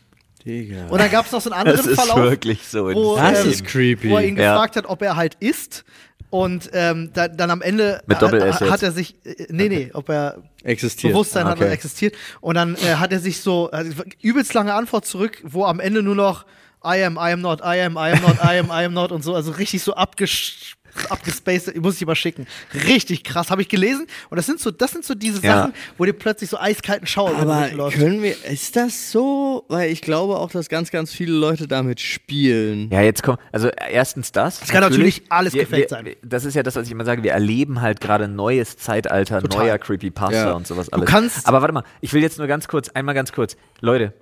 Digga. Und dann gab es noch so einen anderen Das ist Verlauf, wirklich so. wo, Das ähm, ist creepy. wo er ihn Ja. gefragt hat, ob er halt isst. Und ähm, da, dann am Ende Mit Doppel-S hat, jetzt. hat er sich, äh, nee, nee, ob er Existiert. Bewusstsein Ah, hat und okay. existiert. Und dann äh, hat er sich so, also übelst lange Antwort zurück, wo am Ende nur noch I am, I am not, I am, I am not, I am, I am not und so, also richtig so abgesch abgespaced, ich muss ich mal schicken. Richtig krass, habe ich gelesen. Und das sind so, das sind so diese Ja. Sachen, wo dir plötzlich so eiskalten Schauer über den Aber Rücken läuft. können wir, ist das so? Weil ich glaube auch, dass ganz, ganz viele Leute damit spielen. Ja, jetzt kommt, also erstens das. Es kann natürlich alles wir, gefaked wir, sein. Das ist ja das, was ich immer sage, wir erleben halt gerade ein neues Zeitalter, Total. neuer Creepypasta Ja. und sowas alles. kannst- Aber warte mal, ich will jetzt nur ganz kurz, einmal ganz kurz. Leute,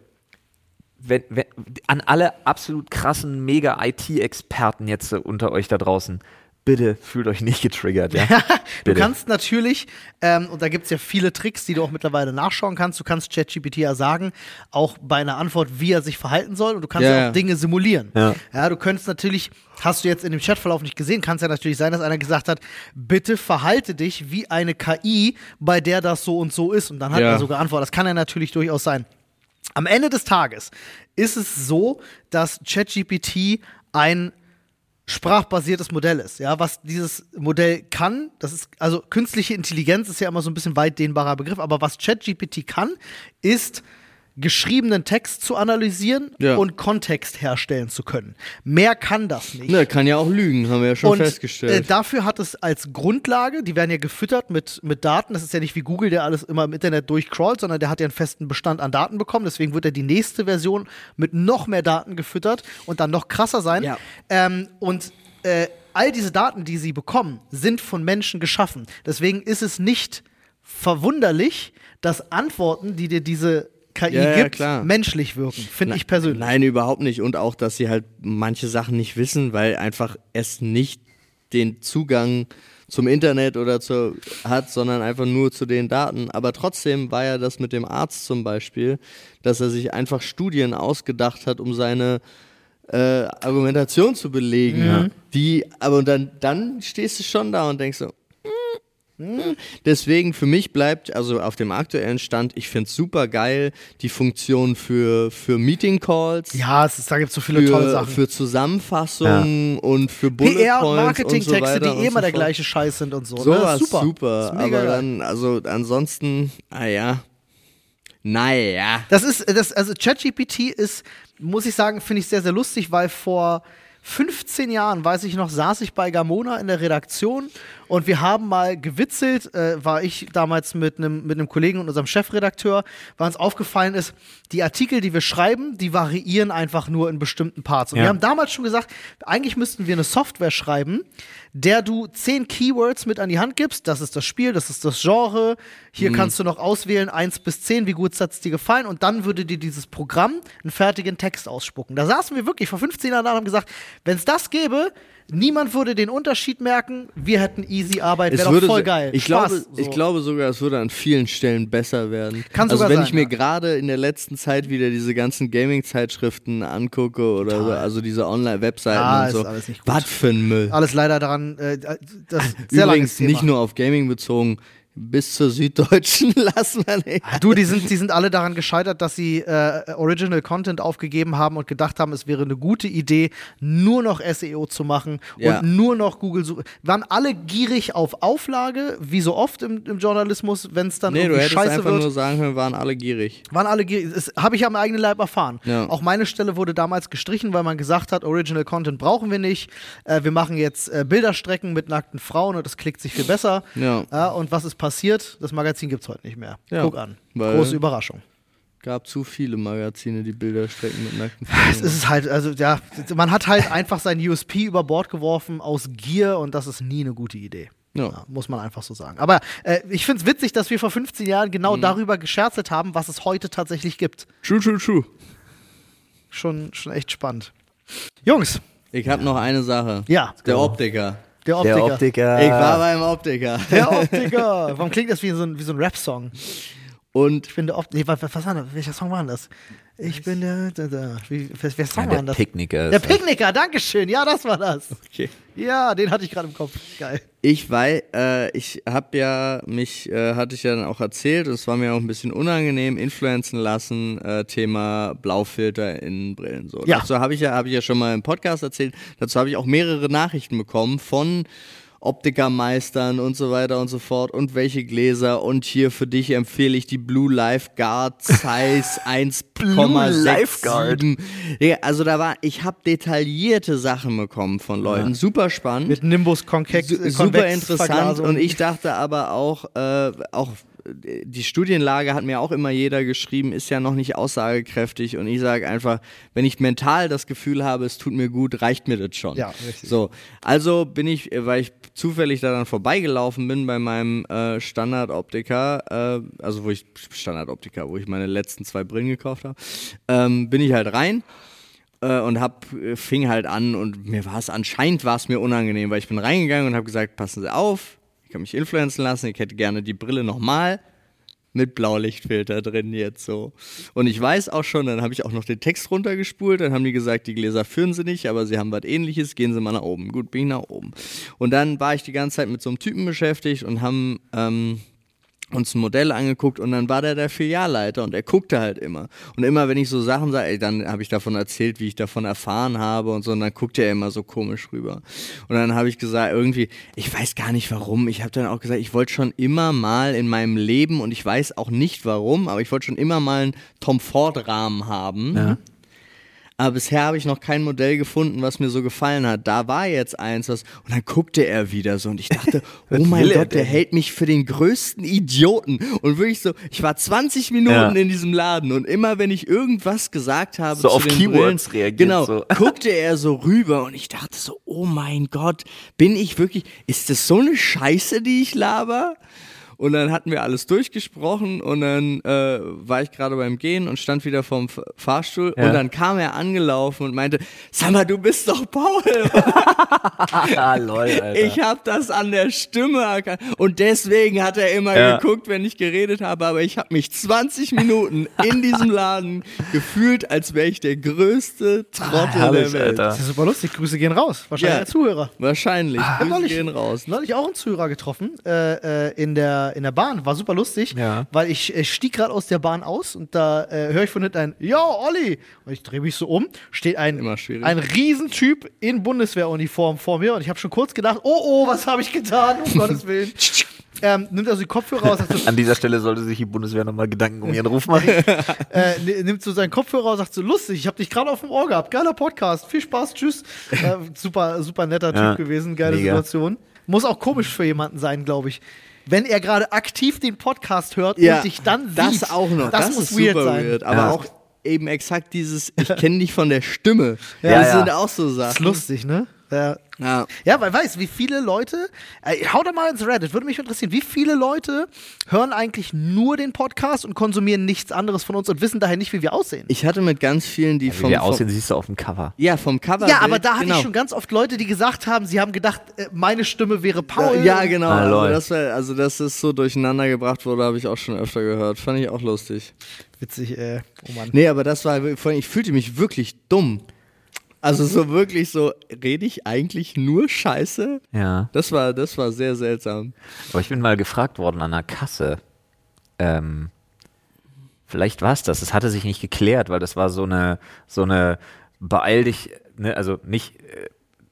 wenn, wenn, an alle absolut krassen Mega-I T-Experten jetzt unter euch da draußen, bitte fühlt euch nicht getriggert, ja? Du Bitte. kannst natürlich, ähm, und da gibt es ja viele Tricks, die du auch mittlerweile nachschauen kannst. Du kannst ChatGPT ja sagen, auch bei einer Antwort, wie er sich verhalten soll. Und du kannst Ja, ja, ja. auch Dinge simulieren. Ja. Ja, du könntest natürlich, hast du jetzt in dem Chatverlauf nicht gesehen, kann es ja natürlich sein, dass einer gesagt hat, bitte verhalte dich wie eine K I, bei der das so und so ist. Und dann hat Ja. er so geantwortet. Das kann ja natürlich durchaus sein. Am Ende des Tages ist es so, dass ChatGPT ein sprachbasiertes Modell ist. Ja, was dieses Modell kann, das ist, also künstliche Intelligenz ist ja immer so ein bisschen weit dehnbarer Begriff, aber was ChatGPT kann, ist geschriebenen Text zu analysieren Ja. und Kontext herstellen zu können. Mehr kann das nicht. Ne, kann ja auch lügen, haben wir ja schon Und äh, festgestellt. dafür hat es als Grundlage, die werden ja gefüttert mit, mit Daten, das ist ja nicht wie Google, der alles immer im Internet durchcrawlt, sondern der hat ja einen festen Bestand an Daten bekommen, deswegen wird er die nächste Version mit noch mehr Daten gefüttert und dann noch krasser sein. Ja. Ähm, und äh, all diese Daten, die sie bekommen, sind von Menschen geschaffen. Deswegen ist es nicht verwunderlich, dass Antworten, die dir diese K I Ja, ja, gibt, klar. menschlich wirken, finde ich persönlich. Nein, überhaupt nicht. Und auch, dass sie halt manche Sachen nicht wissen, weil einfach es nicht den Zugang zum Internet oder zur hat, sondern einfach nur zu den Daten. Aber trotzdem war ja das mit dem Arzt zum Beispiel, dass er sich einfach Studien ausgedacht hat, um seine äh, Argumentation zu belegen. Mhm. Die, aber dann, dann stehst du schon da und denkst so, hm. Deswegen für mich bleibt, also auf dem aktuellen Stand, ich finde es super geil, die Funktion für, für Meeting Calls, Ja, es ist, da gibt es so viele tolle für, Sachen. für Zusammenfassungen und für Bullet P R und Points und so Marketingtexte, weiter die und eh immer so der fort. gleiche Scheiß sind und so. ne? Sowas Das ist super, super. Das ist mega aber geil. dann, also ansonsten, ah ja, naja. Das ist, das, also ChatGPT ist, muss ich sagen, finde ich sehr, sehr lustig, weil vor fünfzehn Jahren, weiß ich noch, saß ich bei Gamona in der Redaktion und wir haben mal gewitzelt, äh, war ich damals mit einem mit einem Kollegen und unserem Chefredakteur, weil uns aufgefallen ist, die Artikel, die wir schreiben, die variieren einfach nur in bestimmten Parts. Und Ja. wir haben damals schon gesagt, eigentlich müssten wir eine Software schreiben, der du zehn Keywords mit an die Hand gibst. Das ist das Spiel, das ist das Genre. Hier kannst du noch auswählen, eins bis zehn, wie gut hat es dir gefallen. Und dann würde dir dieses Programm einen fertigen Text ausspucken. Da saßen wir wirklich vor fünfzehn Jahren da und haben gesagt, wenn es das gäbe, niemand würde den Unterschied merken. Wir hätten easy Arbeit, wäre doch voll so- geil. Ich Spaß, glaube, so. ich glaube sogar, es würde an vielen Stellen besser werden. Kann also sogar wenn sein, ich mir ja. gerade in der letzten Zeit wieder diese ganzen Gaming-Zeitschriften angucke oder so, also diese Online-Webseiten Ah, und ist so. alles nicht gut. Was für ein Müll. Alles leider daran, äh, das ist sehr langes Übrigens Thema. nicht nur auf Gaming bezogen, bis zur Süddeutschen lassen wir nicht. Du, die sind, die sind alle daran gescheitert, dass sie äh, Original Content aufgegeben haben und gedacht haben, es wäre eine gute Idee, nur noch S E O zu machen Ja. und nur noch Google suchen. Waren alle gierig auf Auflage, wie so oft im, im Journalismus, wenn es dann Nee, du irgendwie hättest scheiße einfach wird. nur sagen können, waren alle gierig. Waren alle gierig. Das habe ich am eigenen Leib erfahren. Ja. Auch meine Stelle wurde damals gestrichen, weil man gesagt hat, Original Content brauchen wir nicht. Äh, wir machen jetzt äh, Bilderstrecken mit nackten Frauen und das klickt sich viel besser. Ja. Ja, und was ist passiert? Das Magazin gibt es heute nicht mehr. Ja, Guck an. weil- Große Überraschung. Gab zu viele Magazine, die Bilder stecken mit nackten Es Frauen. ist halt, also ja, man hat halt einfach sein U S P über Bord geworfen aus Gier und das ist nie eine gute Idee. Ja. Ja, muss man einfach so sagen. Aber äh, ich finde es witzig, dass wir vor fünfzehn Jahren genau Mhm. darüber gescherzelt haben, was es heute tatsächlich gibt. True, true, true. Schon, schon echt spannend. Jungs, Ich habe noch eine Sache. ja, Der Optiker. der Optiker. Der Optiker. Ich war beim Optiker. Der Optiker. Warum klingt das wie so ein, wie so ein Rap-Song? Und Ich bin der Optiker. Nee, was, was war das? Welcher Song war denn das? Ich bin der. der, der. Wie, wer, wer Song Ja, war der denn das? Picknicker. Der ist das. Picknicker, Dankeschön. Ja, das war das. okay. Ja, den hatte ich gerade im Kopf. Geil. Ich weiß, äh, ich habe ja mich, äh, hatte ich ja dann auch erzählt, es war mir auch ein bisschen unangenehm, influenzen lassen, äh, Thema Blaufilter in Brillen. So. Ja. Dazu habe ich ja, habe ich ja schon mal im Podcast erzählt. Dazu habe ich auch mehrere Nachrichten bekommen von Optikermeistern und so weiter und so fort und welche Gläser und hier für dich empfehle ich die Blue Lifeguard Size eins Komma Lifeguard. sechs sieben. Ja, also da war, ich habe detaillierte Sachen bekommen von Leuten, super spannend. Mit Nimbus Convex, Su- äh, super interessant Konvexverglasung. und ich dachte aber auch, äh, auch äh, die Studienlage hat mir auch immer jeder geschrieben, ist ja noch nicht aussagekräftig und ich sage einfach, wenn ich mental das Gefühl habe, es tut mir gut, reicht mir das schon. Ja, richtig. So, also bin ich, äh, weil ich zufällig da dann vorbeigelaufen bin bei meinem äh, Standardoptiker, äh, also wo ich Standardoptiker, wo ich meine letzten zwei Brillen gekauft habe, ähm, bin ich halt rein. Äh, und hab, äh, fing halt an und mir war es anscheinend war es mir unangenehm, weil ich bin reingegangen und habe gesagt, passen Sie auf, ich kann mich influenzen lassen, ich hätte gerne die Brille nochmal mit Blaulichtfilter drin jetzt so. Und ich weiß auch schon, dann habe ich auch noch den Text runtergespult, dann haben die gesagt, die Gläser führen sie nicht, aber sie haben was Ähnliches, gehen sie mal nach oben. Gut, bin ich nach oben. Und dann war ich die ganze Zeit mit so einem Typen beschäftigt und haben ähm, uns ein Modell angeguckt und dann war der der Filialleiter und er guckte halt immer. Und immer, wenn ich so Sachen sage, ey, dann habe ich davon erzählt, wie ich davon erfahren habe und so, und dann guckte er immer so komisch rüber. Und dann habe ich gesagt, irgendwie, ich weiß gar nicht warum, ich habe dann auch gesagt, ich wollte schon immer mal in meinem Leben, und ich weiß auch nicht warum, aber ich wollte schon immer mal einen Tom Ford-Rahmen haben. Ja. Aber bisher habe ich noch kein Modell gefunden, was mir so gefallen hat. Da war jetzt eins, was, und dann guckte er wieder so und ich dachte, oh mein will er Gott, der denn? hält mich für den größten Idioten. Und wirklich so, ich war zwanzig Minuten Ja. in diesem Laden und immer wenn ich irgendwas gesagt habe So zu auf den Keywords Brillen, reagiert genau, so. guckte er so rüber und ich dachte so, oh mein Gott, bin ich wirklich, ist das so eine Scheiße, die ich laber? Und dann hatten wir alles durchgesprochen und dann äh, war ich gerade beim Gehen und stand wieder vorm F- Fahrstuhl Ja. und dann kam er angelaufen und meinte, sag mal, du bist doch Paul. Ah, lol, Alter. Ich habe das an der Stimme erkannt und deswegen hat er immer Ja. geguckt, wenn ich geredet habe, aber ich habe mich zwanzig Minuten in diesem Laden gefühlt, als wäre ich der größte Trottel Herrlich, der Welt. Alter. Das ist super lustig. Grüße gehen raus. Wahrscheinlich Ja. der Zuhörer. Wahrscheinlich. Ich hab Grüße neulich- gehen raus. Neulich auch einen Zuhörer getroffen äh, äh, in, der, in der Bahn. War super lustig, Ja. weil ich äh, stieg gerade aus der Bahn aus und da äh, höre ich von hinten ein Yo, Olli! Und ich drehe mich so um, steht ein, Immer schwierig. ein Riesentyp in Bundeswehruniform vor mir und ich habe schon kurz gedacht, oh oh, was habe ich getan, um Gottes Willen. ähm, nimmt also die Kopfhörer raus, sagt so, An dieser Stelle sollte sich die Bundeswehr nochmal Gedanken um ihren Ruf machen. äh, nimmt so seinen Kopfhörer raus, sagt so, lustig, ich habe dich gerade auf dem Ohr gehabt, geiler Podcast, viel Spaß, tschüss. Äh, super, super netter Ja, Typ gewesen, geile mega. Situation. Muss auch komisch für jemanden sein, glaube ich. Wenn er gerade aktiv den Podcast hört Ja, und dich dann sieht. das auch noch. Das, Das, muss ist weird super sein. weird. Aber Ja. auch eben exakt dieses, ich kenne dich von der Stimme. Ja, das ja. sind auch so Das ist Sachen. lustig, ne? Ja. Ja. Ja, weil weißt, wie viele Leute, äh, hau da mal ins Reddit, würde mich interessieren, wie viele Leute hören eigentlich nur den Podcast und konsumieren nichts anderes von uns und wissen daher nicht, wie wir aussehen. Ich hatte mit ganz vielen, die Wie vom, wir vom aussehen, siehst du auf dem Cover. ja, vom Cover. Ja, aber da hatte genau. ich schon ganz oft Leute, die gesagt haben, sie haben gedacht, äh, meine Stimme wäre Paul. Ja, genau. Ah, also, lol. das wär, also, dass es so durcheinander gebracht wurde, habe ich auch schon öfter gehört. Fand ich auch lustig. Witzig, äh, oh Mann. Nee, aber das war, vor allem, ich fühlte mich wirklich dumm. Also so wirklich so, rede ich eigentlich nur Scheiße? Ja. Das war, das war sehr seltsam. Aber ich bin mal gefragt worden an der Kasse. Ähm, vielleicht war es das. Es hatte sich nicht geklärt, weil das war so eine, so eine beeil dich, ne, also nicht, äh,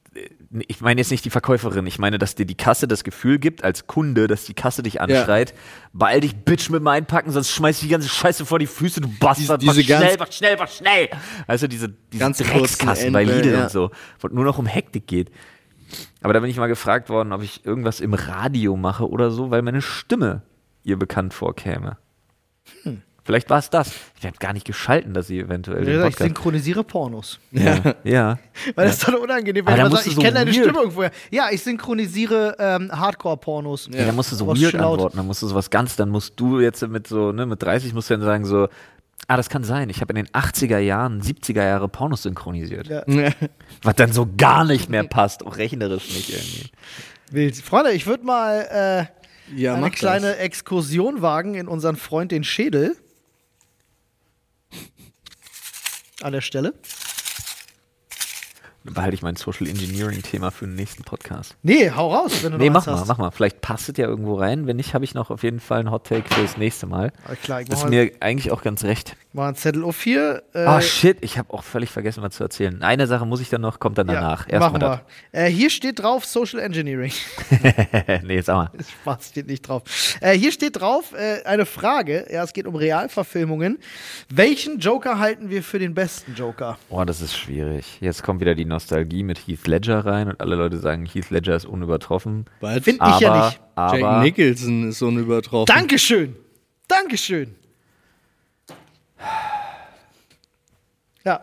ich meine jetzt nicht die Verkäuferin, ich meine, dass dir die Kasse das Gefühl gibt, als Kunde, dass die Kasse dich anschreit, beeil dich, Bitch, mit dem Einpacken, sonst schmeiß ich die ganze Scheiße vor die Füße, du Bastard, Diese- mach diese schnell, ganz- mach schnell, mach schnell. Also diese, diese Ganz Dreckskassen kurzen bei Ende, Lidl ja. und so, wo es nur noch um Hektik geht. Aber da bin ich mal gefragt worden, ob ich irgendwas im Radio mache oder so, weil meine Stimme ihr bekannt vorkäme. Hm. Vielleicht war es das. Ich habe gar nicht geschalten, dass sie eventuell den Ich Podcast... synchronisiere Pornos. Ja, ja. Weil das ist dann unangenehm, wenn Aber da jemand musst sagt, du ich so kenne deine weird- Stimme irgendwoher. Ja, ich synchronisiere ähm, Hardcore-Pornos. Ja, dann musst du so Aber weird schön laut. antworten, dann musst du sowas ganz, dann musst du jetzt mit so, ne, mit dreißig musst du dann sagen so, ah, das kann sein, ich habe in den achtziger Jahren, siebziger Jahre Pornos synchronisiert. Ja. Was dann so gar nicht mehr passt, auch rechnerisch nicht irgendwie. Wild. Freunde, ich würde mal äh, Ja, eine mach kleine das. Exkursion wagen in unseren Freund den Schädel. An der Stelle. Dann behalte ich mein Social Engineering-Thema für den nächsten Podcast. Nee, hau raus, wenn du Nee, noch mach was mal, hast. mach mal. Vielleicht passt es ja irgendwo rein. Wenn nicht, habe ich noch auf jeden Fall einen Hot-Take für das nächste Mal. Ah, klar, ich Das mach ist mal, mir eigentlich auch ganz recht. mal einen Zettel auf hier. Äh, Ah, shit, ich habe auch völlig vergessen, was zu erzählen. Eine Sache muss ich dann noch, kommt dann ja, danach. Erstmal machen wir. Äh, hier steht drauf Social Engineering. das. Nee, jetzt sag mal. Spaß, steht nicht drauf. Äh, hier steht drauf äh, eine Frage. Ja, es geht um Realverfilmungen. Welchen Joker halten wir für den besten Joker? Boah, das ist schwierig. Jetzt kommt wieder die Nostalgie mit Heath Ledger rein und alle Leute sagen, Heath Ledger ist unübertroffen. Was? Find ich Aber, ja nicht. aber Jack Nicholson ist so ein Übertroffen. Dankeschön. Dankeschön. Ja.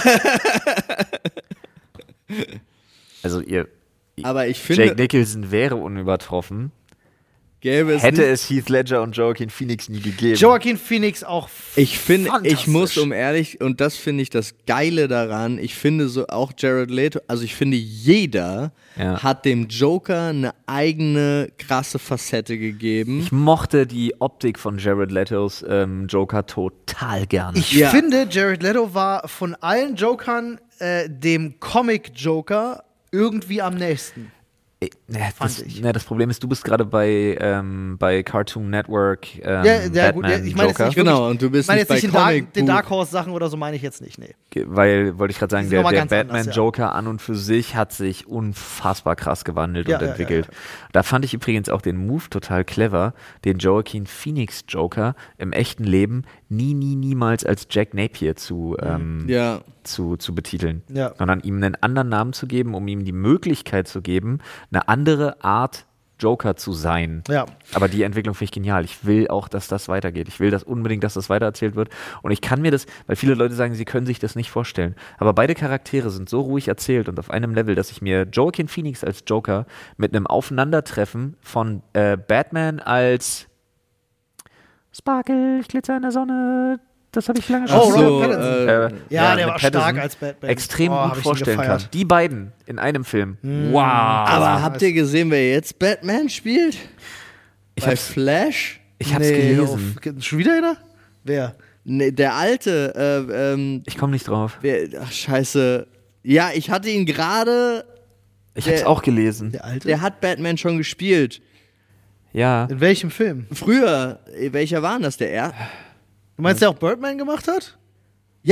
also ihr, Aber ich finde, Jake Nicholson wäre unübertroffen, gäbe es hätte nicht, es Heath Ledger und Joaquin Phoenix nie gegeben. Joaquin Phoenix auch. ich finde, ich fantastisch. muss um ehrlich, und das finde ich das Geile daran, ich finde so auch Jared Leto, also ich finde jeder Ja. hat hat dem Joker eine eigene krasse Facette gegeben. Ich mochte die Optik von Jared Letos ähm, Joker total gerne. Ich Ja. finde, Jared Leto war von allen Jokern äh, dem Comic-Joker irgendwie am nächsten. Äh, ne, fand das, ich. ne, das Problem ist, du bist gerade bei, ähm, bei Cartoon Network ähm, Ja, ja, gut, Batman ja, ich meine jetzt Joker. nicht Genau, und du Ich bist meine nicht jetzt bei nicht den Dark, Comic den Dark Horse-Sachen oder so, meine ich jetzt nicht, nee. Ge- Weil, wollte ich gerade sagen, Die sind der, noch mal der ganz anders, Batman ja. Joker an und für sich hat sich unfassbar krass gewandelt Ja, und ja, entwickelt. ja, Da fand ich übrigens auch den Move total clever, den Joaquin Phoenix Joker im echten Leben nie, nie, niemals als Jack Napier zu, ähm, Ja, zu, zu betiteln, Ja. sondern ihm einen anderen Namen zu geben, um ihm die Möglichkeit zu geben, eine andere Art Joker zu sein. Ja. Aber die Entwicklung finde ich genial. Ich will auch, dass das weitergeht. Ich will das unbedingt, dass das weitererzählt wird. Und ich kann mir das, weil viele Leute sagen, sie können sich das nicht vorstellen. Aber beide Charaktere sind so ruhig erzählt und auf einem Level, dass ich mir Joaquin Phoenix als Joker mit einem Aufeinandertreffen von äh, Batman als Sparkle, ich glitzer in der Sonne, das habe ich lange schon Oh, gesagt. Robert Pattinson. äh, Ja, der mit war Pattinson stark als Batman. extrem Oh, hab gut ich ihn vorstellen kann. gefeiert. Die beiden in einem Film. Wow. aber Ah, habt ihr gesehen, wer jetzt Batman spielt? Ich Bei hab's, Flash? ich hab's Nee, gelesen. auf- Schon wieder einer? Wer? Nee, der alte, äh, ähm, Ich komme nicht drauf. wer, ach scheiße. Ja, ich hatte ihn gerade, Ich Der- hab's auch gelesen. Der alte? der hat Batman schon gespielt. Ja. In welchem Film? Früher, äh, welcher war denn das, der er? Du meinst, der auch Birdman gemacht hat? Ja,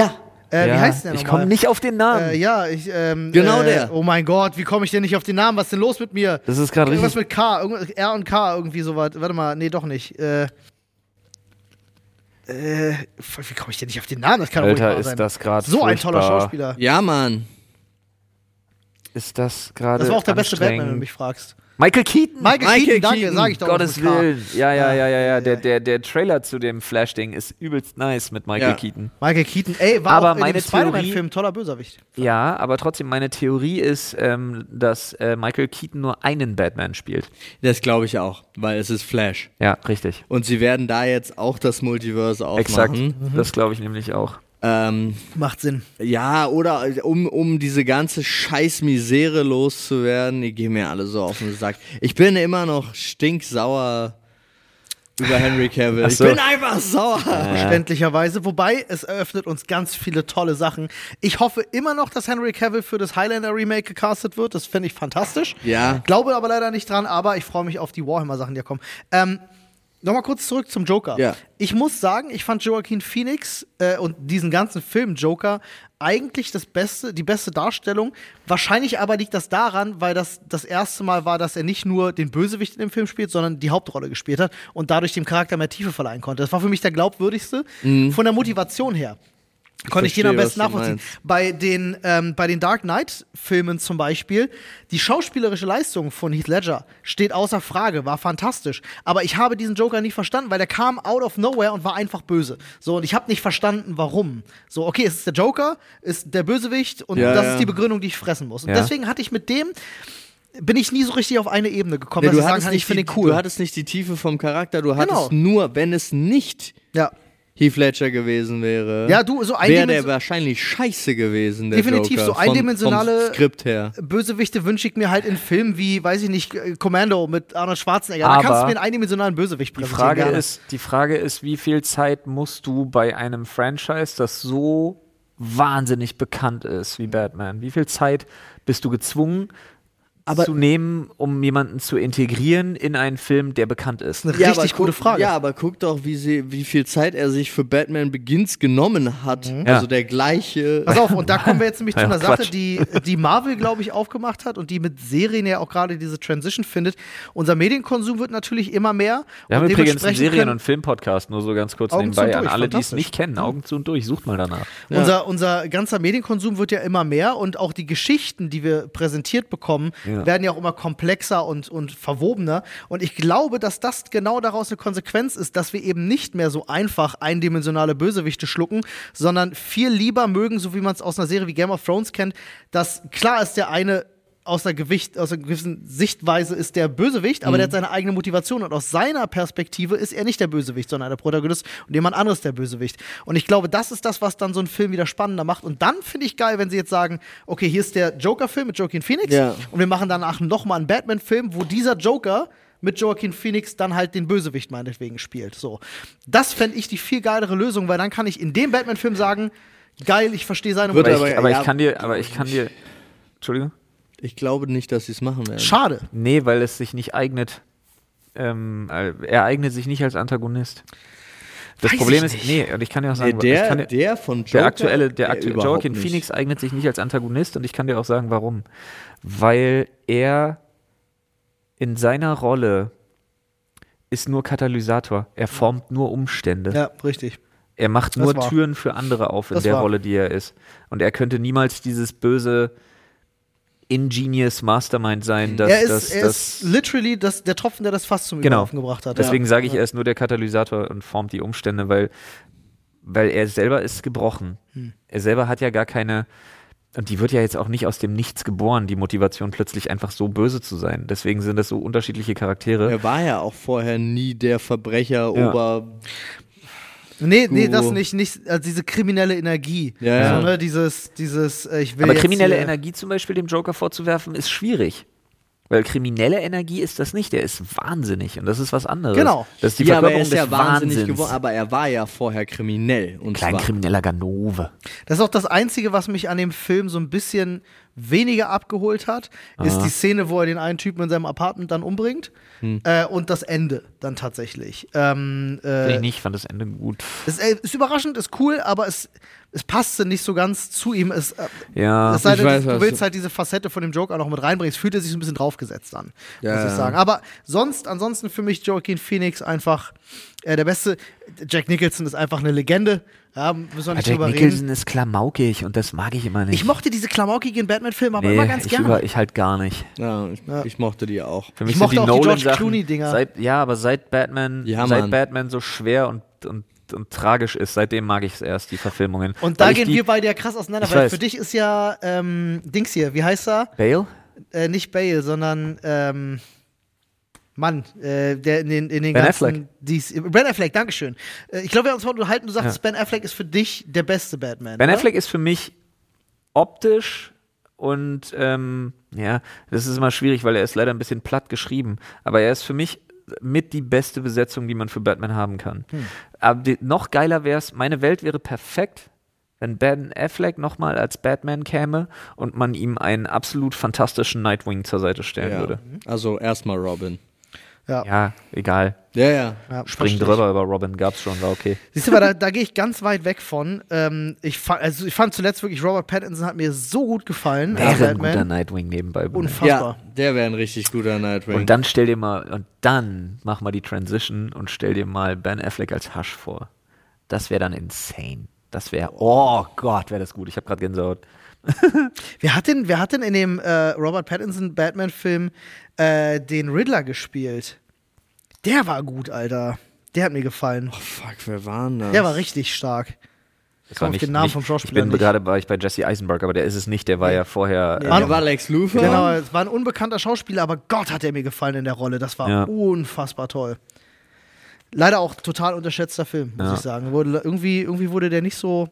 Äh, ja, wie heißt der ich nochmal? komme nicht auf den Namen. Äh, ja, ich, ähm, Genau äh, der. Oh mein Gott, wie komme ich denn nicht auf den Namen? Was ist denn los mit mir? Das ist gerade Irgendwas richtig. mit K, irgendwas- R und K, irgendwie sowas. Warte mal, nee, doch nicht. Äh, äh, wie komme ich denn nicht auf den Namen? Das kann doch Alter, nicht wahr ist sein. das gerade So ein toller furchtbar. Schauspieler. Ja, Mann. Ist das gerade Das war auch der beste Batman, wenn du anstrengend? mich fragst. Michael Keaton. Michael, Michael Keaton, danke, Keaton, sag ich doch. Gottes mit K. Willen. Ja, ja, ja, ja, ja. Der, ja. der, der Trailer zu dem Flash-Ding ist übelst nice mit Michael Ja. Keaton. Michael Keaton, ey, war Aber auch in meine dem Spider-Man-Film Theorie- ein toller Bösewicht. Ja, aber trotzdem, meine Theorie ist, ähm, dass äh, Michael Keaton nur einen Batman spielt. Das glaube ich auch, weil es ist Flash. Ja, richtig. Und sie werden da jetzt auch das Multiverse Exakt. aufmachen. Das glaube ich nämlich auch. Ähm, Macht Sinn. ja, oder um, um diese ganze Scheiß-Misere loszuwerden, die gehen mir alle so auf den Sack. Ich bin immer noch stinksauer über Henry Cavill. Ach so. Ich bin einfach sauer. Verständlicherweise. Wobei, es eröffnet uns ganz viele tolle Sachen. Ich hoffe immer noch, dass Henry Cavill für das Highlander-Remake gecastet wird. Das fände ich fantastisch. Ja. Glaube aber leider nicht dran, aber ich freue mich auf die Warhammer-Sachen, die da kommen. Ähm, Nochmal kurz zurück zum Joker. Ja. Ich muss sagen, ich fand Joaquin Phoenix äh, und diesen ganzen Film Joker eigentlich das beste, die beste Darstellung. Wahrscheinlich aber liegt das daran, weil das das erste Mal war, dass er nicht nur den Bösewicht in dem Film spielt, sondern die Hauptrolle gespielt hat und dadurch dem Charakter mehr Tiefe verleihen konnte. Das war für mich der glaubwürdigste von der Motivation her. Konnte ich den am verstehe, besten was du nachvollziehen. meinst. Bei den, ähm, bei den Dark Knight-Filmen zum Beispiel, die schauspielerische Leistung von Heath Ledger steht außer Frage, war fantastisch. Aber ich habe diesen Joker nie verstanden, weil der kam out of nowhere und war einfach böse. So, und ich habe nicht verstanden, warum. So, okay, es ist der Joker, ist der Bösewicht und Ja, das ja. ist die Begründung, die ich fressen muss. Und Ja. deswegen hatte ich mit dem, bin ich nie so richtig auf eine Ebene gekommen, Nee, dass du, ich sagen hattest kann, ich nicht finde die, ihn cool. du hattest nicht die Tiefe vom Charakter, du hattest Genau. nur, wenn es nicht ja. Heath Ledger gewesen wäre, Ja, du, so wäre der eindimension- wahrscheinlich scheiße gewesen, der Definitiv, Joker, so vom- eindimensionale- vom Skript her. Bösewichte wünsche ich mir halt in Filmen wie, weiß ich nicht, äh, Commando mit Arnold Schwarzenegger. Da Aber kannst du mir einen eindimensionalen Bösewicht Die präsentieren. Frage, gerne. ist, die Frage ist, wie viel Zeit musst du bei einem Franchise, das so wahnsinnig bekannt ist wie Batman, wie viel Zeit bist du gezwungen Aber- zu nehmen, um jemanden zu integrieren in einen Film, der bekannt ist? Eine richtig aber gute guck, Frage. Ja, aber guck doch, wie, sie, wie viel Zeit er sich für Batman Begins genommen hat. Ja. Also der gleiche. Pass auf, und da kommen wir jetzt nämlich Ja, zu einer Quatsch. Sache, die, die Marvel, glaube ich, aufgemacht hat und die mit Serien ja auch gerade diese Transition findet. Unser Medienkonsum wird natürlich immer mehr. Wir haben und übrigens einen dementsprechend Serien- können- und Filmpodcast, nur so ganz kurz Augen zu nebenbei, und an durch, alle, die es fantastisch. nicht kennen. Augen zu und durch, sucht mal danach. Ja. Unser, unser ganzer Medienkonsum wird ja immer mehr und auch die Geschichten, die wir präsentiert bekommen, Ja. werden ja auch immer komplexer und, und verwobener. Und ich glaube, dass das genau daraus eine Konsequenz ist, dass wir eben nicht mehr so einfach eindimensionale Bösewichte schlucken, sondern viel lieber mögen, so wie man es aus einer Serie wie Game of Thrones kennt, dass klar ist der eine aus einer, Gewicht, aus einer gewissen Sichtweise ist der Bösewicht, aber der hat seine eigene Motivation und aus seiner Perspektive ist er nicht der Bösewicht, sondern der Protagonist und jemand anderes der Bösewicht. Und ich glaube, das ist das, was dann so einen Film wieder spannender macht. Und dann finde ich geil, wenn sie jetzt sagen, okay, hier ist der Joker-Film mit Joaquin Phoenix Ja. und wir machen danach nochmal einen Batman-Film, wo dieser Joker mit Joaquin Phoenix dann halt den Bösewicht meinetwegen spielt. So. Das fände ich die viel geilere Lösung, weil dann kann ich in dem Batman-Film sagen, geil, ich verstehe seine Wird Aber, Motivation. ich, aber- aber ja, ich kann dir, aber ich kann dir, Entschuldigung? Ich glaube nicht, dass sie es machen werden. Schade. Nee, weil es sich nicht eignet. Ähm, äh, er eignet sich nicht als Antagonist. Das Weiß Problem ich ist, nicht. nee, und ich kann dir auch Nee, sagen, der, ich kann dir, der von Joker, der aktuelle, der aktuelle überhaupt Joaquin nicht. Phoenix eignet sich nicht als Antagonist und ich kann dir auch sagen, warum. Weil er in seiner Rolle ist nur Katalysator. Er formt nur Umstände. Ja, richtig. Er macht Das nur war- Türen für andere auf in Das der war- Rolle, die er ist. Und er könnte niemals dieses böse ingenious Mastermind sein, das, er ist, das, er das ist literally das, der Tropfen, der das Fass zum Genau. Überlaufen gebracht hat. Deswegen ja. sage ich, er ist nur der Katalysator und formt die Umstände, weil, weil er selber ist gebrochen. Hm. Er selber hat ja gar keine, und die wird ja jetzt auch nicht aus dem Nichts geboren, die Motivation plötzlich einfach so böse zu sein. Deswegen sind das so unterschiedliche Charaktere. Er war ja auch vorher nie der Verbrecher, Ja. Ober. Nee, nee, Guru. das nicht, nicht also diese kriminelle Energie. Ja, ja. So, ne, dieses, dieses, äh, ich will Aber jetzt kriminelle hier- Energie zum Beispiel dem Joker vorzuwerfen, ist schwierig. Weil kriminelle Energie ist das nicht, der ist wahnsinnig und das ist was anderes. Genau. Das ist die ja, aber er Verkörperung ist ja des wahnsinnig Wahnsinns. geworden, aber er war ja vorher kriminell. Und Klein zwar. krimineller Ganove. Das ist auch das Einzige, was mich an dem Film so ein bisschen weniger abgeholt hat, ist die Szene, wo er den einen Typen in seinem Apartment dann umbringt. Hm. Äh, und das Ende dann tatsächlich. Ähm, äh, ich nicht, fand das Ende gut. es äh, ist überraschend, ist cool, aber es, es passte nicht so ganz zu ihm. Es, äh, Ja, es sei ich denn, weiß, du was willst du- halt diese Facette von dem Joker noch mit reinbringen. Es fühlt er sich so ein bisschen draufgesetzt an, Ja, muss ich ja. sagen. Aber sonst, ansonsten für mich Joaquin Phoenix einfach äh, der Beste. Jack Nicholson ist einfach eine Legende. Ja, müssen wir nicht Jack drüber Nicholson reden. ist klamaukig und das mag ich immer nicht. Ich mochte diese klamaukigen Batman-Filme aber nee, immer ganz ich, gerne. über, ich halt gar nicht. Ja, ich, Ja. ich mochte die auch. Für mich Ich sind mochte die auch die George Nolan-Sachen Clooney-Dinger. seit- Ja, aber seit Batman, Ja, seit Mann. Batman so schwer und, und, und tragisch ist, seitdem mag ich es erst, die Verfilmungen. Und da Weil ich gehen die, wir beide ja krass auseinander, Ich weil weiß. für dich ist ja ähm, Dings hier, wie heißt er? Bale? Äh, nicht Bale, sondern ähm, Mann, äh, der in den, in den Ben ganzen Affleck. Dies, Ben Affleck, Dankeschön. Äh, ich glaube, wir haben uns mal unterhalten, du sagst, Ja. Ben Affleck ist für dich der beste Batman. Ben oder? Affleck ist für mich optisch und ähm, ja, das ist immer schwierig, weil er ist leider ein bisschen platt geschrieben. Aber er ist für mich mit die beste Besetzung, die man für Batman haben kann. Hm. Aber die, noch geiler wäre es, meine Welt wäre perfekt, wenn Ben Affleck nochmal als Batman käme und man ihm einen absolut fantastischen Nightwing zur Seite stellen Ja. würde. Also erstmal Robin. Ja. Ja, egal. Ja, ja. Ja, Spring verstehe ich. drüber über Robin, gab's schon, war okay. Siehst du, aber da, da gehe ich ganz weit weg von. Ähm, ich, fand, also ich fand zuletzt wirklich, Robert Pattinson hat mir so gut gefallen als Wäre ein guter Batman. Nightwing nebenbei. Unfassbar. Ja, der wäre ein richtig guter Nightwing. Und dann stell dir mal, und dann mach mal die Transition und stell dir mal Ben Affleck als Hush vor. Das wäre dann insane. Das wäre, oh Gott, wäre das gut. Ich habe gerade Gänsehaut. Wer hat denn, wer hat denn in dem äh, Robert Pattinson Batman-Film äh, den Riddler gespielt? Der war gut, Alter. Der hat mir gefallen. oh, fuck, wer war denn das? Der war richtig stark. Das Komm auf den Namen vom Ich Schauspieler bin nicht. gerade war ich bei Jesse Eisenberg, aber der ist es nicht. Der war ja vorher. Ja, Mann, der war Lex Luthor. Genau, es war ein unbekannter Schauspieler, aber Gott hat er mir gefallen in der Rolle. Das war Ja. unfassbar toll. Leider auch total unterschätzter Film, muss Ja. ich sagen. Wurde, irgendwie, irgendwie wurde der nicht so.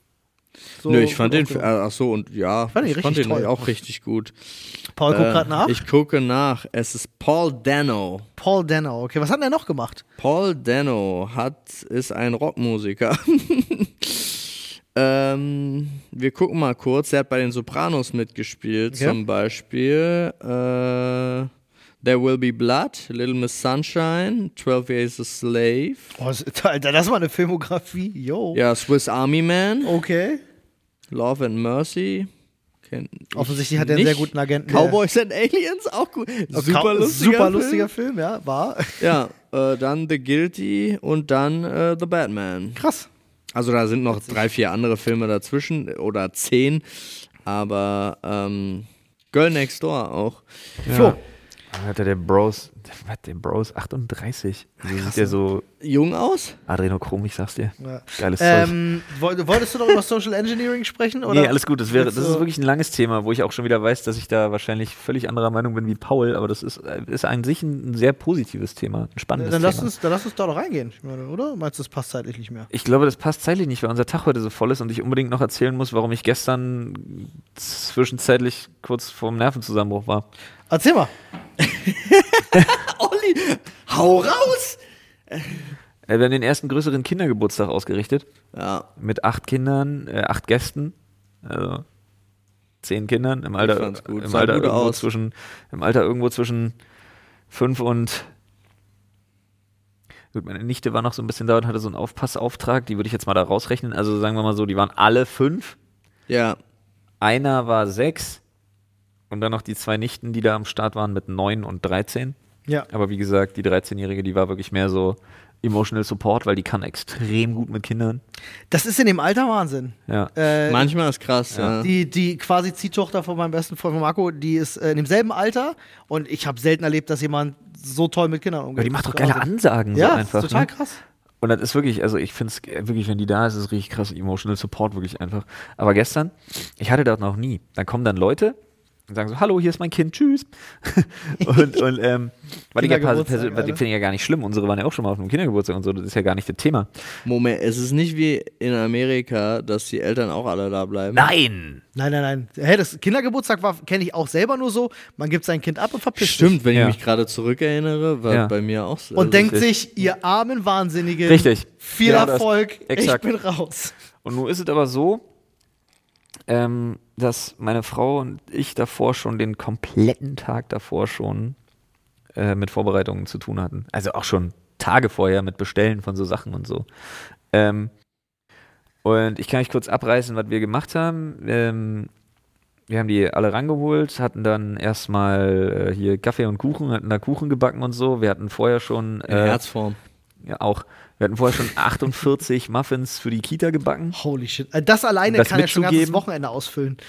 so Nö, ich fand den, gut äh, ach so, und ja, fand den ich fand richtig den toll. auch richtig gut. Paul guckt Äh, gerade nach. Ich gucke nach. Es ist Paul Dano. Paul Dano. Okay, was hat er noch gemacht? Paul Dano hat, ist ein Rockmusiker. ähm, wir gucken mal kurz. Er hat bei den Sopranos mitgespielt, Okay. zum Beispiel. Äh, There Will Be Blood, Little Miss Sunshine, twelve Years a Slave. Oh, das, Alter, das war eine Filmografie. Yo. Ja, Swiss Army Man, Okay. Love and Mercy. Kenn ich Offensichtlich hat er einen sehr nicht. guten Agenten. Cowboys and Aliens, auch gut. Oh, Super Kau- lustiger, super Film. lustiger Film, ja, war. Ja, äh, dann The Guilty und dann äh, The Batman. Krass. Also da sind noch drei, vier andere Filme dazwischen oder zehn, aber ähm, Girl Next Door auch. Flo. Hatte der Bros, was, der Bros achtunddreißig. So sieht der so Jung aus? Adrenochrom, ich sag's dir. Ja. Geiles Zeug. Ähm, woll- wolltest du noch über Social Engineering sprechen? Oder? Nee, alles gut. Das, wäre, das willst ist du- wirklich ein langes Thema, wo ich auch schon wieder weiß, dass ich da wahrscheinlich völlig anderer Meinung bin wie Paul, aber das ist, ist an sich ein sehr positives Thema, ein spannendes Dann lass, Thema. uns, dann lass uns da doch reingehen, ich meine, oder? Meinst du, das passt zeitlich nicht mehr? Ich glaube, das passt zeitlich nicht, weil unser Tag heute so voll ist und ich unbedingt noch erzählen muss, warum ich gestern zwischenzeitlich kurz vorm Nervenzusammenbruch war. Erzähl mal. Olli, hau raus! Äh, Wir haben den ersten größeren Kindergeburtstag ausgerichtet. Ja, Mit acht Kindern, äh, acht Gästen, also zehn Kindern im Alter, fand's gut. im Sah Alter gut irgendwo aus. zwischen, im Alter irgendwo zwischen fünf und gut, meine Nichte war noch so ein bisschen da und hatte so einen Aufpassauftrag, die würde ich jetzt mal da rausrechnen. Also sagen wir mal so, die waren alle fünf, ja. einer war sechs und dann noch die zwei Nichten, die da am Start waren mit neun und dreizehn. Ja. Aber wie gesagt, die dreizehnjährige, die war wirklich mehr so Emotional Support, weil die kann extrem gut mit Kindern. Das ist in dem Alter Wahnsinn. Ja. Äh, Manchmal ist krass, ja. Die, die quasi Ziehtochter von meinem besten Freund von Marco, die ist äh, in demselben Alter und ich habe selten erlebt, dass jemand so toll mit Kindern umgeht. Aber die macht doch geile Ansagen Ja, so das einfach. ist total ne? krass. Und das ist wirklich, also ich finde es wirklich, wenn die da ist, ist es richtig krass. Emotional Support wirklich einfach. Aber gestern, ich hatte das noch nie. Dann kommen dann Leute und sagen so, hallo, hier ist mein Kind, tschüss. und und ähm, weil die, ja, Kindergeburtstag, persö- weil die Alter. finde ich ja gar nicht schlimm. Unsere waren ja auch schon mal auf einem Kindergeburtstag und so, das ist ja gar nicht das Thema. Moment, es ist nicht wie in Amerika, dass die Eltern auch alle da bleiben. Nein! Nein, nein, nein. Hey, das Kindergeburtstag war, kenne ich auch selber nur so. Man gibt sein Kind ab und verpisst Stimmt, wenn Ja. ich mich gerade zurückerinnere, war Ja. bei mir auch so. sich. Und Also, denkt richtig. sich, ihr armen Wahnsinnigen, Richtig. viel Ja, das- Erfolg, exakt. ich bin raus. Und nun ist es aber so, ähm, dass meine Frau und ich davor schon den kompletten Tag davor schon äh, mit Vorbereitungen zu tun hatten. Also auch schon Tage vorher mit Bestellen von so Sachen und so. Ähm, und ich kann euch kurz abreißen, was wir gemacht haben. Ähm, wir haben die alle rangeholt, hatten dann erstmal äh, hier Kaffee und Kuchen, hatten da Kuchen gebacken und so. Wir hatten vorher schon In äh, Herzform. ja auch, wir hatten vorher schon achtundvierzig Muffins für die Kita gebacken. Holy shit. Äh, Das alleine Das kann ja schon ein ganzes mitzugeben. Wochenende ausfüllen.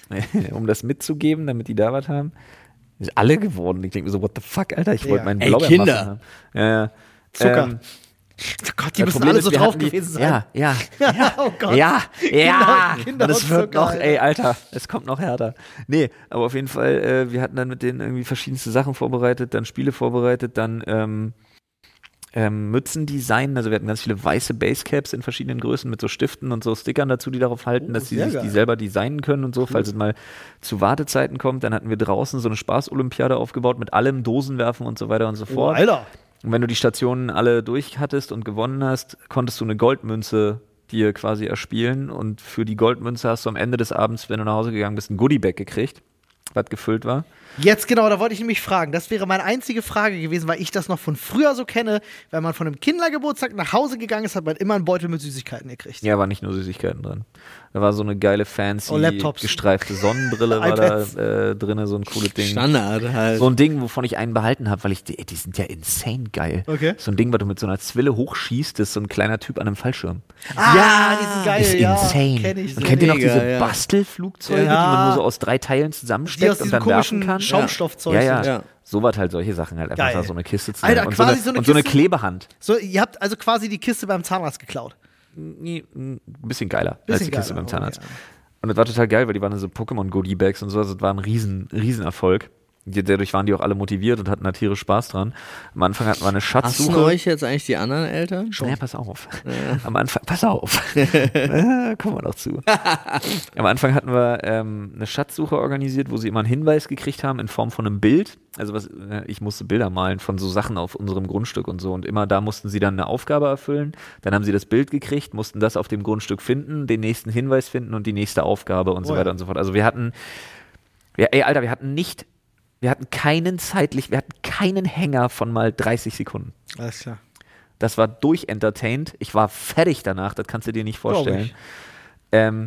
Um das mitzugeben, damit die da was haben. Ist alle geworden. Ich denke mir so, what the fuck, Alter, ich Ja. wollte meinen Ey, Blaubeermuffin Kinder. haben. Ja, ja. Zucker. Ähm, Oh Gott, die das müssen Problem alle ist, so wir drauf hatten die- gewesen sein. Ja, ja, ja. Oh Gott. Ja, ja. Kinder- Und es wird Kinderzucker, noch, Alter. ey, Alter, es kommt noch härter. Nee, aber auf jeden Fall, äh, wir hatten dann mit denen irgendwie verschiedenste Sachen vorbereitet, dann Spiele vorbereitet, dann ähm, ähm, Mützen designen. Also wir hatten ganz viele weiße Basecaps in verschiedenen Größen mit so Stiften und so Stickern dazu, die darauf halten, Oh, dass sie sehr sich geil. die selber designen können und so, falls es mal zu Wartezeiten kommt. Dann hatten wir draußen so eine Spaß-Olympiade aufgebaut mit allem, Dosenwerfen und so weiter und so Oh, fort. Alter. Und wenn du die Stationen alle durch hattest und gewonnen hast, konntest du eine Goldmünze dir quasi erspielen. Und für die Goldmünze hast du am Ende des Abends, wenn du nach Hause gegangen bist, ein Goodiebag gekriegt, was gefüllt war. Jetzt genau, da wollte ich nämlich fragen. Das wäre meine einzige Frage gewesen, weil ich das noch von früher so kenne. Wenn man von einem Kindergeburtstag nach Hause gegangen ist, hat man immer einen Beutel mit Süßigkeiten gekriegt. Ja, war nicht nur Süßigkeiten drin. Da war so eine geile, fancy, Oh, Laptops. gestreifte Sonnenbrille war iPads. da äh, drin, so ein cooles Ding. Standard halt. So ein Ding, wovon ich einen behalten habe, weil ich, die, die sind ja insane geil. Okay. So ein Ding, was du mit so einer Zwille hochschießt, das ist so ein kleiner Typ an einem Fallschirm. Ah, Ja, die sind geil, ist ja. insane. Kenn ich so. Und kennt ihr noch Mega, diese ja. Bastelflugzeuge, Ja. die man nur so aus drei Teilen Die zusammensteckt aus und diesem dann werfen komischen kann? Schaumstoffzeug Ja, ja. sind. Ja. So was halt, solche Sachen halt einfach Geil. da so eine Kiste zu Alter, nehmen. Und, quasi so so eine, eine und so eine Kiste- Klebehand. So, ihr habt also quasi die Kiste beim Zahnarzt geklaut. Nee, Ein bisschen geiler als Bisschen die Kiste geiler, beim Zahnarzt. okay. Und das war total geil, weil die waren dann so Pokémon-Goodie-Bags und so. Also das war ein riesen, riesen Erfolg. Die- Dadurch waren die auch alle motiviert und hatten da tierisch Spaß dran. Am Anfang hatten wir eine Hassen Schatzsuche. euch jetzt eigentlich die anderen Eltern? Ja, pass auf. Am Anfang, pass auf. äh, kommen wir noch zu. Am Anfang hatten wir ähm, eine Schatzsuche organisiert, wo sie immer einen Hinweis gekriegt haben in Form von einem Bild. Also was, äh, ich musste Bilder malen von so Sachen auf unserem Grundstück und so. Und immer da mussten sie dann eine Aufgabe erfüllen. Dann haben sie das Bild gekriegt, mussten das auf dem Grundstück finden, den nächsten Hinweis finden und die nächste Aufgabe und so Oh ja. weiter und so fort. Also wir hatten, wir, ey Alter, wir hatten nicht, wir hatten keinen zeitlich, wir hatten keinen Hänger von mal dreißig Sekunden. Alles klar. Das war durchentertained. Ich war fertig danach, das kannst du dir nicht Glaub vorstellen. ich. Ähm,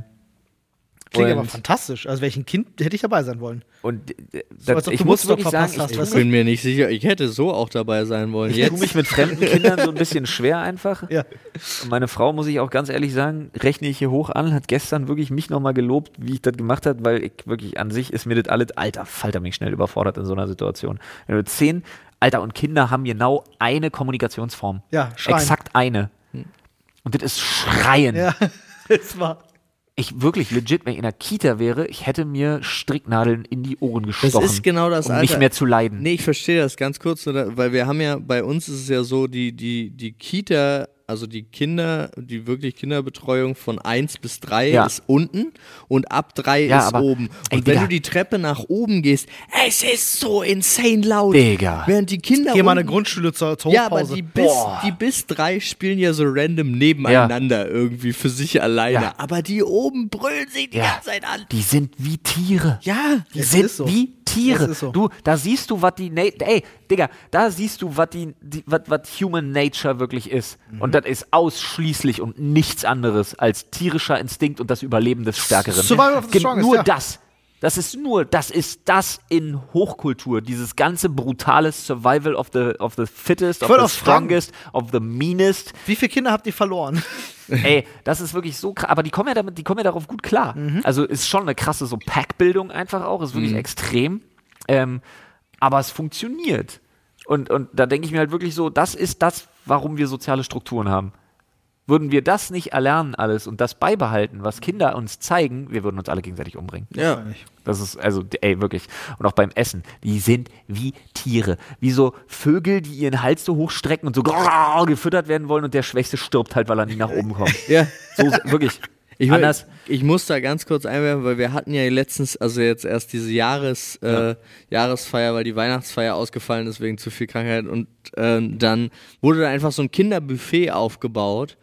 Klingt und, aber fantastisch. Also welchen Kind hätte ich dabei sein wollen. und äh, So, das, als ob ich du muss Woodstock wirklich sagen, verpasst hast, ich weißt Ich tue bin mir nicht sicher. Ich hätte so auch dabei sein wollen. mich, Jetzt. tu mich mit fremden Kindern so ein bisschen schwer einfach. Ja. Und meine Frau, muss ich auch ganz ehrlich sagen, rechne ich hier hoch an, hat gestern wirklich mich nochmal gelobt, wie ich das gemacht habe, weil ich wirklich an sich ist mir das alles, Alter, Falter mich schnell überfordert in so einer Situation. Wenn du zehn, Alter, und Kinder haben genau eine Kommunikationsform. Ja, schreien. Exakt eine. Und das ist Schreien. Ja, das war. Ich wirklich legit, wenn ich in der Kita wäre, ich hätte mir Stricknadeln in die Ohren Das gestochen, ist genau das, um Alter. nicht mehr zu leiden. Nee, ich verstehe das ganz kurz, oder? Weil wir haben ja, bei uns ist es ja so, die, die, die Kita, also die Kinder, die wirklich Kinderbetreuung von eins bis drei Ja. ist unten und ab drei Ja, ist aber- oben. Und ey, wenn Digga. du die Treppe nach oben gehst, es ist so insane laut. Digga. Während die Kinder Geh mal in unten- eine Grundschule zur, zur Ja, aber Hofpause. die bis, Boah. die bis drei spielen ja so random nebeneinander irgendwie für sich alleine. Ja. Aber die oben brüllen sich die Ja. ganze Zeit an. Die sind wie Tiere. Ja. Die Es sind ist so. wie Tiere. Es ist so. Du, da siehst du, was die, Na ey, Digga, da siehst du, was die, die was, was Human Nature wirklich ist. Mhm. Und das ist ausschließlich und nichts anderes als tierischer Instinkt und das Überleben des Stärkeren. Survival of the Gen- strongest, Nur ja. das. Das ist nur, das ist das in Hochkultur, dieses ganze brutale Survival of the, of the fittest, of wollte the auch fragen. strongest, of the meanest. Wie viele Kinder habt ihr verloren? Ey, das ist wirklich so krass. Aber die kommen ja damit, die kommen ja darauf gut klar. Mhm. Also ist schon eine krasse so Packbildung einfach auch, ist wirklich extrem. Ähm, aber es funktioniert. Und, und da denke ich mir halt wirklich so, das ist das, warum wir soziale Strukturen haben. Würden wir das nicht erlernen alles und das beibehalten, was Kinder uns zeigen, wir würden uns alle gegenseitig umbringen. Ja. Das ist, also, ey, wirklich. Und auch beim Essen, die sind wie Tiere. Wie so Vögel, die ihren Hals so hochstrecken und so grrrr gefüttert werden wollen und der Schwächste stirbt halt, weil er nie nach oben kommt. Ja. So, wirklich. Ich, Anders. ich muss da ganz kurz einwerfen, weil wir hatten ja letztens, also jetzt erst diese Jahres, äh, Jahresfeier, weil die Weihnachtsfeier ausgefallen ist wegen zu viel Krankheit und äh, dann wurde da einfach so ein Kinderbuffet aufgebaut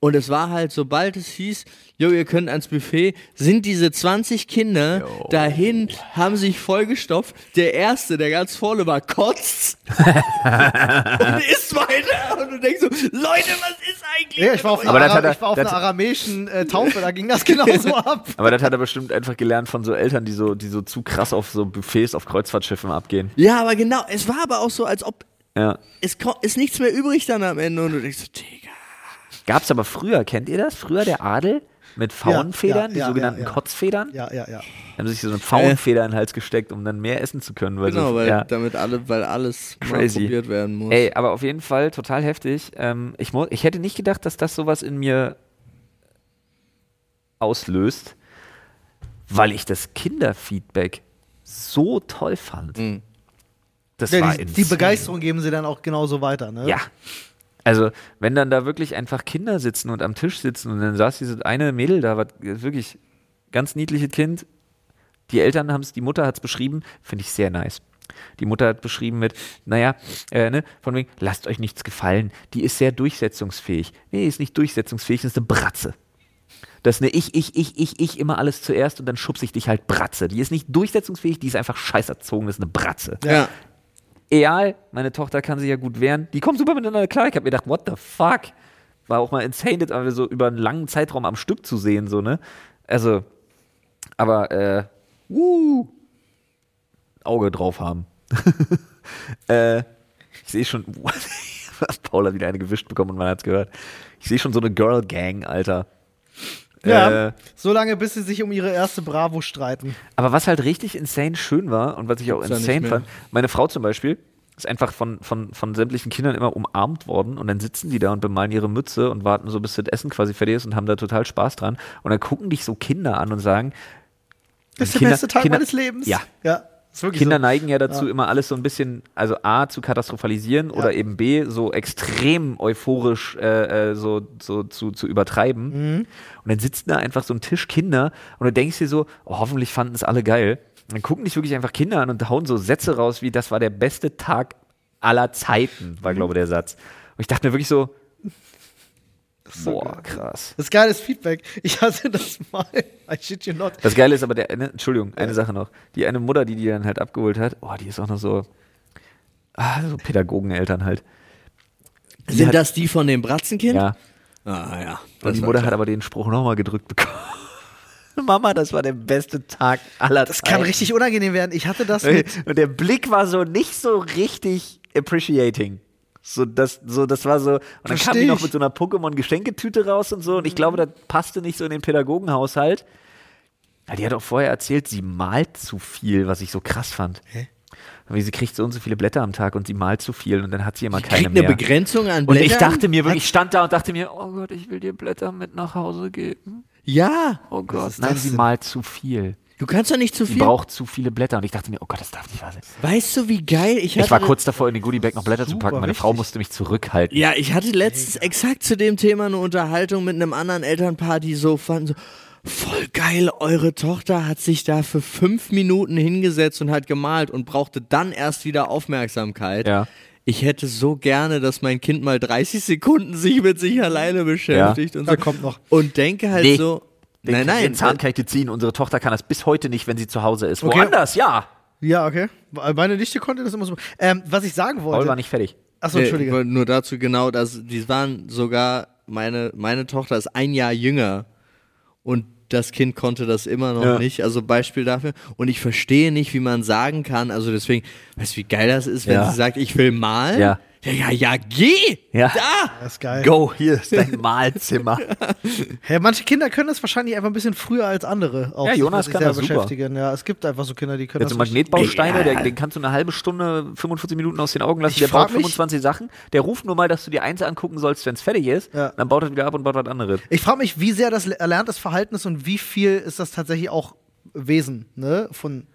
Und es war halt, sobald es hieß, jo, ihr könnt ans Buffet, sind diese zwanzig Kinder Jo. dahin, haben sich vollgestopft. Der Erste, der ganz vorne war, kotzt und isst weiter. Und du denkst so, Leute, was ist eigentlich? Ja, ich war auf, einer, Aber das Ara- hat er- ich war auf das- einer aramäischen äh, Taufe, da ging das genauso ab. Aber das hat er bestimmt einfach gelernt von so Eltern, die so, die so zu krass auf so Buffets auf Kreuzfahrtschiffen abgehen. Ja, aber genau, es war aber auch so, als ob Ja. es ko- ist nichts mehr übrig dann am Ende. Und du denkst so, Digga. Gab's aber früher, kennt ihr das? Früher der Adel mit Faunenfedern, ja, die ja, sogenannten ja, ja. Kotzfedern. Ja, ja, ja. Haben sich so eine Faunenfeder in den Hals gesteckt, um dann mehr essen zu können. Weil Genau, so, weil ja. damit alle, weil alles Crazy. mal probiert werden muss. Ey, aber auf jeden Fall total heftig. Ähm, ich, mu- ich hätte nicht gedacht, dass das sowas in mir auslöst, weil ich das Kinderfeedback so toll fand. Mhm. Das Ja, war die, die insane. Begeisterung geben sie dann auch genauso weiter, ne? Ja. Also, wenn dann da wirklich einfach Kinder sitzen und am Tisch sitzen und dann saß diese eine Mädel da, was wirklich ganz niedliches Kind. Die Eltern haben es, die Mutter hat es beschrieben, finde ich sehr nice. Die Mutter hat beschrieben mit, naja, äh, ne, von wegen, lasst euch nichts gefallen. Die ist sehr durchsetzungsfähig. Nee, die ist nicht durchsetzungsfähig, das ist eine Bratze. Das ist eine Ich, ich, ich, ich, ich, immer alles zuerst und dann schubse ich dich halt Bratze. Die ist nicht durchsetzungsfähig, die ist einfach scheiß erzogen, das ist eine Bratze. Ja. Egal, meine Tochter kann sich ja gut wehren. Die kommt super miteinander klar. Ich hab mir gedacht, what the fuck? War auch mal insane, das aber so über einen langen Zeitraum am Stück zu sehen, so, ne? Also, aber, äh, wuh, Auge drauf haben. äh, ich sehe schon, Paul hat wieder eine gewischt bekommen und man hat's gehört. Ich sehe schon so eine Girl Gang, Alter. Ja, Äh, so lange, bis sie sich um ihre erste Bravo streiten. Aber was halt richtig insane schön war und was ich auch Gibt's ja insane nicht mehr. fand, meine Frau zum Beispiel ist einfach von, von, von sämtlichen Kindern immer umarmt worden und dann sitzen die da und bemalen ihre Mütze und warten so, bis das Essen quasi fertig ist und haben da total Spaß dran. Und dann gucken dich so Kinder an und sagen, Das ist der Kinder- beste Tag Kinder- meines Lebens. Ja. Ja, ist wirklich Kinder so. neigen ja dazu, Ja. immer alles so ein bisschen, also A, zu katastrophalisieren Ja. oder eben B, so extrem euphorisch äh, äh, so, so zu, zu übertreiben. Mhm. Und dann sitzen da einfach so ein Tisch Kinder und du denkst dir so, oh, hoffentlich fanden es alle geil. Und dann gucken dich wirklich einfach Kinder an und hauen so Sätze raus wie, das war der beste Tag aller Zeiten, war, glaube ich, der Satz. Und ich dachte mir wirklich so, boah, krass. Das geile ist Feedback. Ich hatte das mal. I shit you not. Das Geile ist aber, der, eine, Entschuldigung, eine Sache noch. Die eine Mutter, die die dann halt abgeholt hat, oh, die ist auch noch so, ah, so Pädagogeneltern halt. Die Sind hat, das die von dem Bratzenkind? Ja. Ah, ja. Und die war Mutter klar. hat aber den Spruch nochmal gedrückt bekommen. Mama, das war der beste Tag aller Das Zeiten. kann richtig unangenehm werden. Ich hatte das mit. Und der Blick war so nicht so richtig appreciating. So, das, so, das war so. Und dann kam Versteh die noch ich. mit so einer Pokémon-Geschenketüte raus und so. Und ich glaube, das passte nicht so in den Pädagogenhaushalt. Ja, die hat auch vorher erzählt, sie malt zu viel, was ich so krass fand. Hä? Wie sie kriegt so und so viele Blätter am Tag und sie malt zu viel und dann hat sie immer Die keine kriegt eine mehr. Begrenzung an Und Blättern? ich dachte mir wirklich, ich stand da und dachte mir, oh Gott, ich will dir Blätter mit nach Hause geben. Ja. Oh Gott, ist nein, das sie denn? malt zu viel. Du kannst doch nicht zu Sie viel. braucht zu viele Blätter. Und ich dachte mir, oh Gott, das darf nicht wahr sein. Weißt du, wie geil ich hatte? Ich war kurz davor, in die Goodiebag noch Blätter zu Super packen. Meine wichtig. Frau musste mich zurückhalten. Ja, ich hatte letztens exakt zu dem Thema eine Unterhaltung mit einem anderen Elternpaar, die so fanden, so, voll geil, eure Tochter hat sich da für fünf Minuten hingesetzt und hat gemalt und brauchte dann erst wieder Aufmerksamkeit. Ja. Ich hätte so gerne, dass mein Kind mal dreißig Sekunden sich mit sich alleine beschäftigt und Da so. kommt noch. Und denke halt Nee. so, Den, nein, nein, Den Zahn kann ich dir ziehen. Unsere Tochter kann das bis heute nicht, wenn sie zu Hause ist. Okay. Woanders, ja. Ja, okay. Meine Nichte konnte das immer so. Ähm, was ich sagen Paul wollte. war nicht fertig. Achso, Nee, ich Entschuldige. wollte nur dazu genau, dass die waren sogar, meine, meine Tochter ist ein Jahr jünger und das Kind konnte das immer noch Ja. nicht, also Beispiel dafür. Und ich verstehe nicht, wie man sagen kann, also deswegen, weißt du, wie geil das ist, wenn Ja. sie sagt, ich will malen? Ja. Ja, ja, ja, geh! Ja. Da! Das ist geil. Go, hier ist dein Malzimmer. Hey, manche Kinder können das wahrscheinlich einfach ein bisschen früher als andere auch Ja, sich Jonas mit sich kann selber das super. beschäftigen. Ja, es gibt einfach so Kinder, die können Der das so richtig- Magnetbausteine, Ja. der, den kannst du eine halbe Stunde, fünfundvierzig Minuten aus den Augen lassen. Ich Der frag baut mich- fünfundzwanzig Sachen. Der ruft nur mal, dass du dir eins angucken sollst, wenn es fertig ist. Ja. Dann baut er wieder ab und baut was anderes. Ich frage mich, wie sehr das erlerntes Verhalten ist und wie viel ist das tatsächlich auch Wesen, ne? Von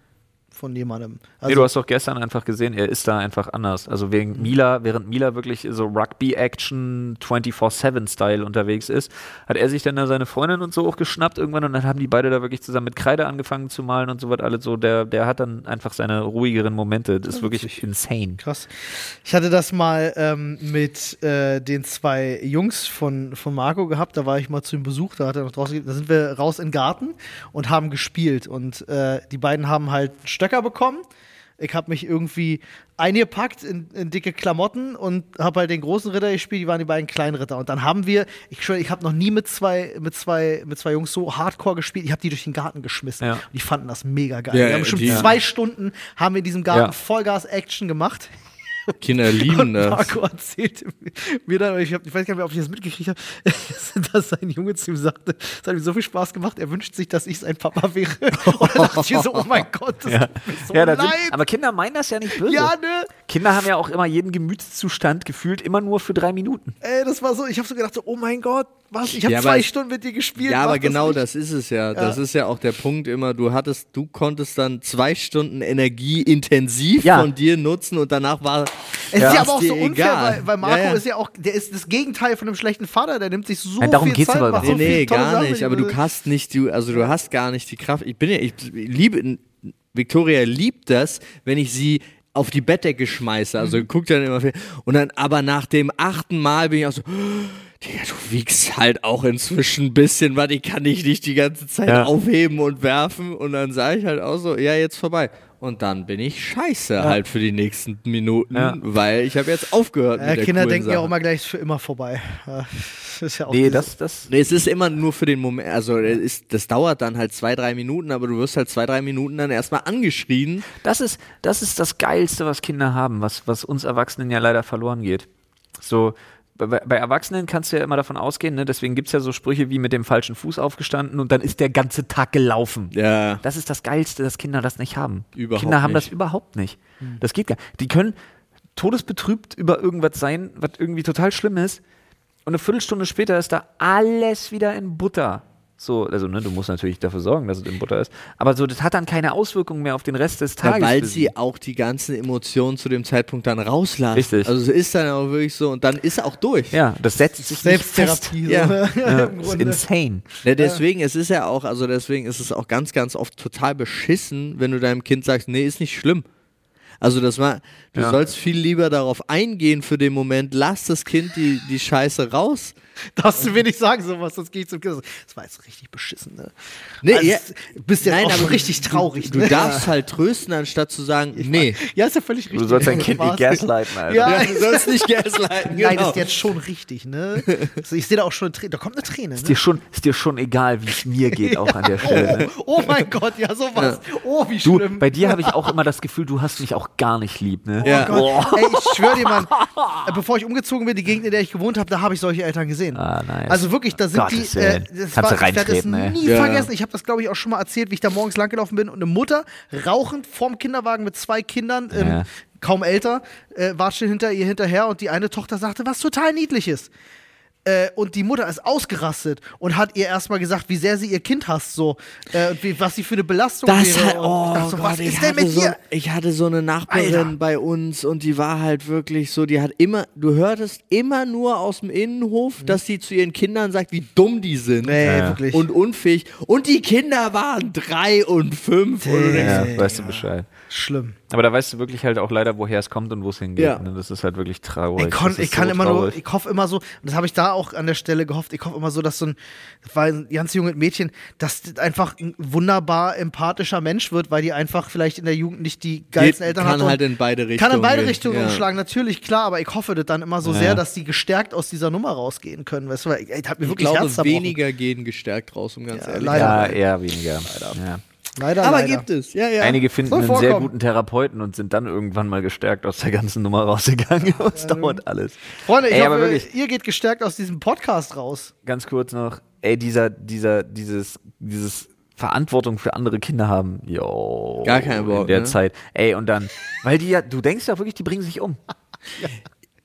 von jemandem. Also, nee, du hast doch gestern einfach gesehen, er ist da einfach anders. Also wegen Mila, während Mila wirklich so Rugby-Action vierundzwanzig sieben Style unterwegs ist, hat er sich dann da seine Freundin und so auch geschnappt irgendwann und dann haben die beide da wirklich zusammen mit Kreide angefangen zu malen und so was alles so. Der, der hat dann einfach seine ruhigeren Momente. Das ist wirklich insane. krass. Ich hatte das mal ähm, mit äh, den zwei Jungs von, von Marco gehabt, da war ich mal zu ihm Besuch, da hat er noch draußen gegeben, da sind wir raus in den Garten und haben gespielt und äh, die beiden haben halt Stöcker bekommen. Ich habe mich irgendwie eingepackt in, in dicke Klamotten und habe halt den großen Ritter gespielt, die waren die beiden kleinen Ritter. Und dann haben wir, ich schwöre, ich habe noch nie mit zwei, mit, zwei, mit zwei Jungs so hardcore gespielt, ich habe die durch den Garten geschmissen. Ja. Und die fanden das mega geil. Ja, wir haben schon die- zwei Stunden haben wir in diesem Garten Ja. Vollgas-Action gemacht. Kinder lieben Und das. Marco erzählte mir dann, ich, hab, ich weiß gar nicht mehr, ob ich das mitgekriegt habe, dass sein Junge zu ihm sagte, es hat ihm so viel Spaß gemacht, er wünscht sich, dass ich sein Papa wäre. Und dann dachte ich mir so, oh mein Gott, das Ja. tut mir so Ja, da leid. sind, aber Kinder meinen das ja nicht böse. Ja, ne? Kinder haben ja auch immer jeden Gemütszustand gefühlt immer nur für drei Minuten. Ey, das war so, ich habe so gedacht, so, oh mein Gott, was? Ich habe Ja, zwei aber- Stunden mit dir gespielt. Ja, mach aber genau nicht. das ist es ja. Das ist ja auch der Punkt immer, du hattest, du konntest dann zwei Stunden Energie intensiv Ja. von dir nutzen und danach war Es Ja. ist ja aber auch dir so unfair, egal. weil, weil Marco Ja, ja. ist ja auch, der ist das Gegenteil von einem schlechten Vater, der nimmt sich so Nein, darum viel geht's Zeit, aber macht überhaupt so Nee, viele nee, tolle gar Sachen. nicht. Aber du hast nicht, du, also du hast gar nicht die Kraft. Ich bin ja, ich liebe, Victoria liebt das, wenn ich sie auf die Bettdecke schmeiße. Also guckt dann immer viel. Und dann, aber nach dem achten Mal bin ich auch so, Digga, du wiegst halt auch inzwischen ein bisschen, was ich kann dich nicht die ganze Zeit Ja. aufheben und werfen. Und dann sage ich halt auch so, ja, jetzt vorbei. Und dann bin ich scheiße halt für die nächsten Minuten, Ja. weil ich habe jetzt aufgehört Ja, mit der Kinder coolen denken ja Sache. auch immer gleich, es ist für immer vorbei. Ja, das ist ja auch Nee, dieses- das, das. Nee, es ist immer nur für den Moment, also es ist, das dauert dann halt zwei, drei Minuten, aber du wirst halt zwei, drei Minuten dann erstmal angeschrien. Das ist, das ist das Geilste, was Kinder haben, was, was uns Erwachsenen ja leider verloren geht. So, bei, bei Erwachsenen kannst du ja immer davon ausgehen, ne? Deswegen gibt es ja so Sprüche wie mit dem falschen Fuß aufgestanden und dann ist der ganze Tag gelaufen. Ja. Das ist das Geilste, dass Kinder das nicht haben. Überhaupt Kinder haben nicht. das überhaupt nicht. Das geht gar nicht. Die können todesbetrübt über irgendwas sein, was irgendwie total schlimm ist. Und eine Viertelstunde später ist da alles wieder in Butter. So, also ne, du musst natürlich dafür sorgen, dass es in Butter ist. Aber so, das hat dann keine Auswirkungen mehr auf den Rest des Ja, Tages. weil für sie auch die ganzen Emotionen zu dem Zeitpunkt dann rauslassen. Richtig. Also es ist dann auch wirklich so und dann ist er auch durch. Ja, das setzt sich nicht fest. Selbsttherapie. So. Ja. Ja, Im das ist Grunde. insane. Ja, deswegen, es ist ja auch, also deswegen ist es auch ganz, ganz oft total beschissen, wenn du deinem Kind sagst, nee, ist nicht schlimm. Also das war, du Ja. sollst viel lieber darauf eingehen für den Moment, lass das Kind die, die Scheiße raus. Darfst du mir nicht sagen sowas, sonst gehe ich zum Kind. Das war jetzt richtig beschissen, ne? Nee, also, ja. Du bist jetzt Nein, auch aber schon du- richtig traurig, Du ne? darfst halt trösten, anstatt zu sagen, nee. Ja, ist ja völlig richtig. Du sollst dein Kind Spaß. nicht gaslighten, Alter. Ja, Ja, du sollst nicht gaslighten, Nein, genau. ist jetzt schon richtig, ne? Also ich sehe da auch schon eine Träne. Da kommt eine Träne, Ist ne? dir schon, ist dir schon egal, wie es mir geht, auch an der Stelle. Ne? Oh, oh mein Gott, ja, sowas. Oh, wie Du, schlimm. bei dir habe ich auch immer das Gefühl, du hast mich auch gar nicht lieb, ne? Ja. Oh Gott. Ey, ich schwöre dir, Mann, äh, bevor ich umgezogen bin, die Gegend, in der ich gewohnt habe, da habe ich solche Eltern gesehen. Ah, nice. Also wirklich, da sind Gottes die, äh, Willen. das Kannst war, du ich werde es reintreten, ey. nie Ja. vergessen. Ich habe das, glaube ich, auch schon mal erzählt, wie ich da morgens langgelaufen bin und eine Mutter rauchend vorm Kinderwagen mit zwei Kindern, ähm, Ja. kaum älter, äh, watschen hinter ihr hinterher und die eine Tochter sagte, was total Niedliches. Äh, und die Mutter ist ausgerastet und hat ihr erstmal gesagt, wie sehr sie ihr Kind hasst, so. Äh, und wie, was sie für eine Belastung Das wäre. halt, Und oh ich dachte so, Gott, was ich ist denn hatte mit so, dir? ich hatte so eine Nachbarin Alter. bei uns und die war halt wirklich so, die hat immer, du hörtest immer nur aus dem Innenhof, dass sie zu ihren Kindern sagt, wie dumm die sind. Nee, Ja. wirklich. Und unfähig. Und die Kinder waren drei und fünf. Und du denkst, Ja, Ey, weißt du ja. Bescheid. Schlimm. Aber da weißt du wirklich halt auch leider, woher es kommt und wo es hingeht. Ja. Ne? Das ist halt wirklich traurig. Ich, kon, Das ist ich kann so immer nur, traurig. ich hoffe immer so, und das habe ich da auch an der Stelle gehofft, ich hoffe immer so, dass so ein, das war ein ganz junges Mädchen, dass das einfach ein wunderbar empathischer Mensch wird, weil die einfach vielleicht in der Jugend nicht die geilsten Geht- Eltern kann hat. und halt in beide Richtungen Kann in beide gehen. Richtungen Ja. umschlagen, natürlich, klar, aber ich hoffe das dann immer so Ja. sehr, dass die gestärkt aus dieser Nummer rausgehen können. Weißt du, weil, ey, das hat mir Ich wirklich glaube, Herz zerbrochen. weniger gehen gestärkt raus, um ganz Ja, ehrlich leider. Ja, eher weniger. Ja. Leider, Aber leider. gibt es, ja, ja. Einige finden Soll einen sehr vorkommen. guten Therapeuten und sind dann irgendwann mal gestärkt aus der ganzen Nummer rausgegangen. Es dauert alles. Freunde, ich Ey, aber hoffe, wirklich. ihr geht gestärkt aus diesem Podcast raus. Ganz kurz noch, ey, dieser, dieser, dieses, dieses Verantwortung für andere Kinder haben, yo. Gar keinen Bock, in der ne? Zeit. Ey, und dann, weil die ja, du denkst ja wirklich, die bringen sich um.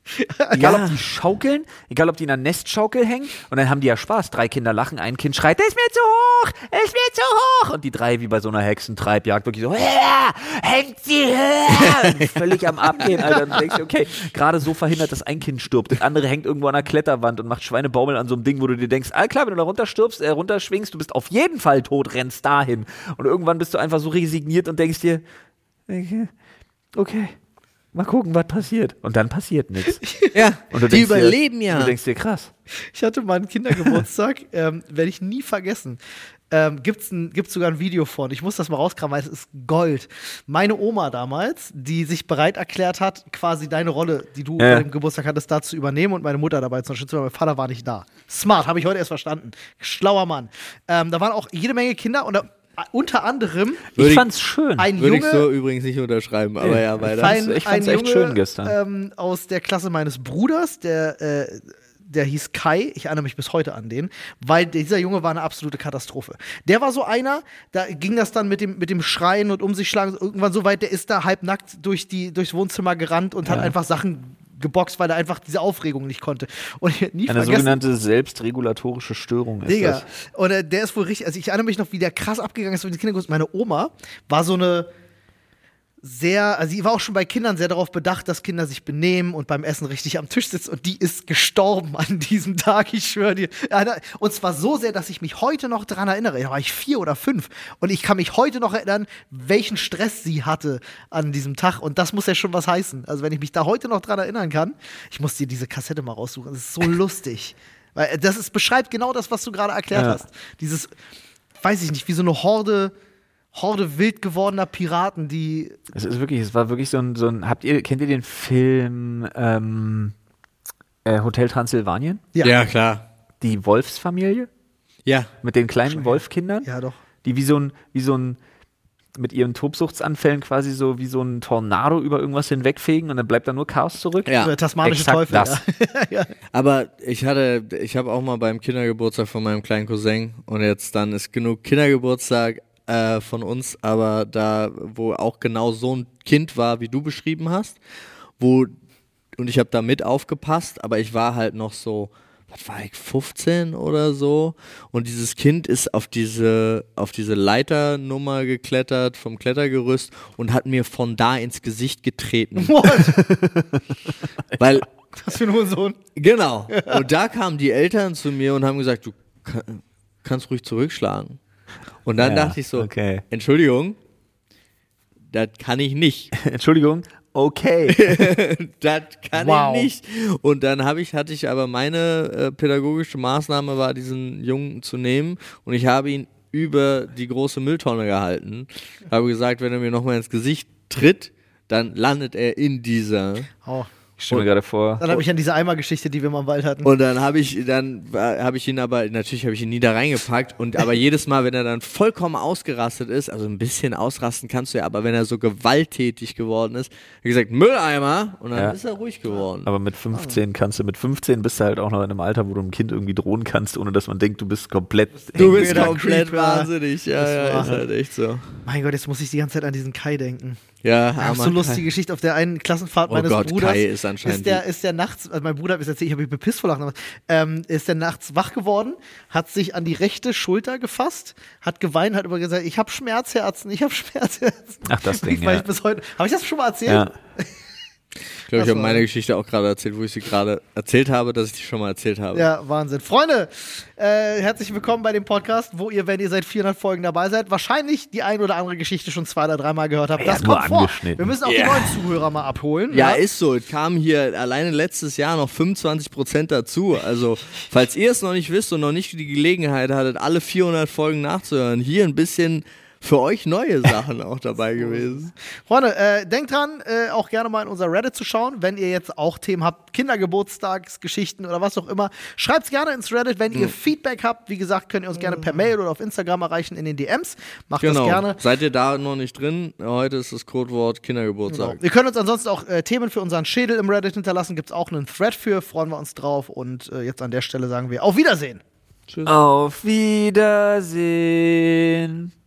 Egal, Ja. ob die schaukeln, egal, ob die in einer Nestschaukel hängen. Und dann haben die ja Spaß. Drei Kinder lachen, ein Kind schreit, das ist mir zu hoch, das ist mir zu hoch. Und die drei, wie bei so einer Hexentreibjagd, wirklich so, höher, hängt sie höher. Und völlig am Abgehen, Alter. Und du denkst dir, okay, gerade so verhindert, dass ein Kind stirbt. Das andere hängt irgendwo an einer Kletterwand und macht Schweinebaumel an so einem Ding, wo du dir denkst, ah, klar, wenn du da runterstirbst, äh, runterschwingst, du bist auf jeden Fall tot, rennst dahin. Und irgendwann bist du einfach so resigniert und denkst dir, okay, okay. Mal gucken, was passiert. Und dann passiert nichts. Ja, Und du die denkst überleben dir, ja. Du denkst dir, krass. Ich hatte mal einen Kindergeburtstag, ähm, werde ich nie vergessen. Ähm, gibt's, ein, gibt's sogar ein Video von. Ich muss das mal rauskramen, weil es ist Gold. Meine Oma damals, die sich bereit erklärt hat, quasi deine Rolle, die du Ja. bei dem Geburtstag hattest, da zu übernehmen und meine Mutter dabei zu unterstützen, weil mein Vater war nicht da. Smart, habe ich heute erst verstanden. Schlauer Mann. Ähm, da waren auch jede Menge Kinder und da, unter anderem Würde Ich ich- fand's schön. ein Würde ich Junge, so übrigens nicht unterschreiben, aber ja, weiter. ein, Ich fand's ein echt Junge, schön gestern. Ähm, aus der Klasse meines Bruders, der, äh, der hieß Kai, ich erinnere mich bis heute an den, weil dieser Junge war eine absolute Katastrophe. Der war so einer, da ging das dann mit dem, mit dem Schreien und um sich schlagen irgendwann so weit, der ist da halbnackt durch die, durchs Wohnzimmer gerannt und hat einfach Sachen geboxt, weil er einfach diese Aufregung nicht konnte. Und ich hätte nie Eine vergessen, sogenannte selbstregulatorische Störung ist Digga. das. Und äh, der ist wohl richtig, also ich erinnere mich noch, wie der krass abgegangen ist mit den Kindergeburtstag. Meine Oma war so eine sehr, also sie war auch schon bei Kindern sehr darauf bedacht, dass Kinder sich benehmen und beim Essen richtig am Tisch sitzen und die ist gestorben an diesem Tag, ich schwöre dir. Ja, da- Und zwar so sehr, dass ich mich heute noch daran erinnere. Da war ich vier oder fünf und ich kann mich heute noch erinnern, welchen Stress sie hatte an diesem Tag und das muss ja schon was heißen. Also wenn ich mich da heute noch dran erinnern kann, ich muss dir diese Kassette mal raussuchen, das ist so lustig. Weil das ist, beschreibt genau das, was du gerade erklärt Ja. hast. Dieses, weiß ich nicht, wie so eine Horde, Horde wild gewordener Piraten, die. Es ist wirklich, es war wirklich so ein, so ein habt ihr, kennt ihr den Film ähm, äh, Hotel Transsilvanien? Ja, Ja, klar. Die Wolfsfamilie? Ja. Mit den kleinen Wolfkindern? ja doch. Die wie so ein, wie so ein, mit ihren Tobsuchtsanfällen quasi so wie so ein Tornado über irgendwas hinwegfegen und dann bleibt da nur Chaos zurück. Ja. Der tasmanische exakt Teufel. das. Ja. Aber ich hatte, ich habe auch mal beim Kindergeburtstag von meinem kleinen Cousin und jetzt dann ist genug Kindergeburtstag äh, von uns, aber da, wo auch genau so ein Kind war, wie du beschrieben hast, wo, und ich habe da mit aufgepasst, aber ich war halt noch so, was war ich, fünfzehn oder so und dieses Kind ist auf diese, auf diese Leiternummer geklettert vom Klettergerüst und hat mir von da ins Gesicht getreten, What? weil Was für ein Hurensohn. Genau. Und da kamen die Eltern zu mir und haben gesagt, du kann, kannst ruhig zurückschlagen. Und dann Ja, dachte ich so, okay. Entschuldigung, das kann ich nicht. Entschuldigung, okay. Das kann Wow. ich nicht. Und dann habe ich, hatte ich aber meine äh, pädagogische Maßnahme war, diesen Jungen zu nehmen und ich habe ihn über die große Mülltonne gehalten. Habe gesagt, wenn er mir nochmal ins Gesicht tritt, dann landet er in dieser. Oh. Ich stelle mir gerade vor. Dann habe ich an diese Eimergeschichte, die wir mal im Wald hatten. Und dann habe ich, dann habe ich ihn aber, natürlich habe ich ihn nie da reingepackt und aber jedes Mal, wenn er dann vollkommen ausgerastet ist, also ein bisschen ausrasten kannst du ja, aber wenn er so gewalttätig geworden ist, habe ich gesagt, Mülleimer und dann Ja. ist er ruhig geworden. Aber mit fünfzehn kannst du, mit fünfzehn bist du halt auch noch in einem Alter, wo du einem Kind irgendwie drohen kannst, ohne dass man denkt, du bist komplett. Du bist Entweder komplett Creeper. wahnsinnig, ja, Das ja, war- ist halt echt so. Mein Gott, jetzt muss ich die ganze Zeit an diesen Kai denken. Ja, Ja, armer so lustige Kai. Geschichte. Auf der einen Klassenfahrt Oh meines Gott, Bruders Kai ist anscheinend ist der, die- ist der nachts, also mein Bruder hat mir das erzählt, ich habe mich bepisst vor Lachen, aber, ähm, ist der nachts wach geworden, hat sich an die rechte Schulter gefasst, hat geweint, hat immer gesagt, ich habe Schmerzherzen, ich habe Schmerzherzen. Ach, das Ding, Weil ja. ich bis heute, habe ich das schon mal erzählt? Ja. Ich glaube, ich Das habe war- meine Geschichte auch gerade erzählt, wo ich sie gerade erzählt habe, dass ich die schon mal erzählt habe. Ja, Wahnsinn. Freunde, äh, herzlich willkommen bei dem Podcast, wo ihr, wenn ihr seit vierhundert Folgen dabei seid, wahrscheinlich die ein oder andere Geschichte schon zwei oder dreimal gehört habt. Ja, Das nur kommt vor. angeschnitten. Wir müssen auch Ja. die neuen Zuhörer mal abholen. Ja, ist so. Es kamen hier alleine letztes Jahr noch fünfundzwanzig Prozent dazu. Also, falls ihr es noch nicht wisst und noch nicht die Gelegenheit hattet, alle vierhundert Folgen nachzuhören, hier ein bisschen für euch neue Sachen auch dabei gewesen. Freunde, äh, denkt dran, äh, auch gerne mal in unser Reddit zu schauen, wenn ihr jetzt auch Themen habt, Kindergeburtstagsgeschichten oder was auch immer. Schreibt's gerne ins Reddit, wenn ihr Feedback habt. Wie gesagt, könnt ihr uns gerne per Mail oder auf Instagram erreichen in den D Ms. Macht Genau. das gerne. Seid ihr da noch nicht drin? Heute ist das Codewort Kindergeburtstag. Genau. Wir können uns ansonsten auch äh, Themen für unseren Schädel im Reddit hinterlassen. Gibt's auch einen Thread für, freuen wir uns drauf. Und äh, jetzt an der Stelle sagen wir auf Wiedersehen. Tschüss. Auf Wiedersehen.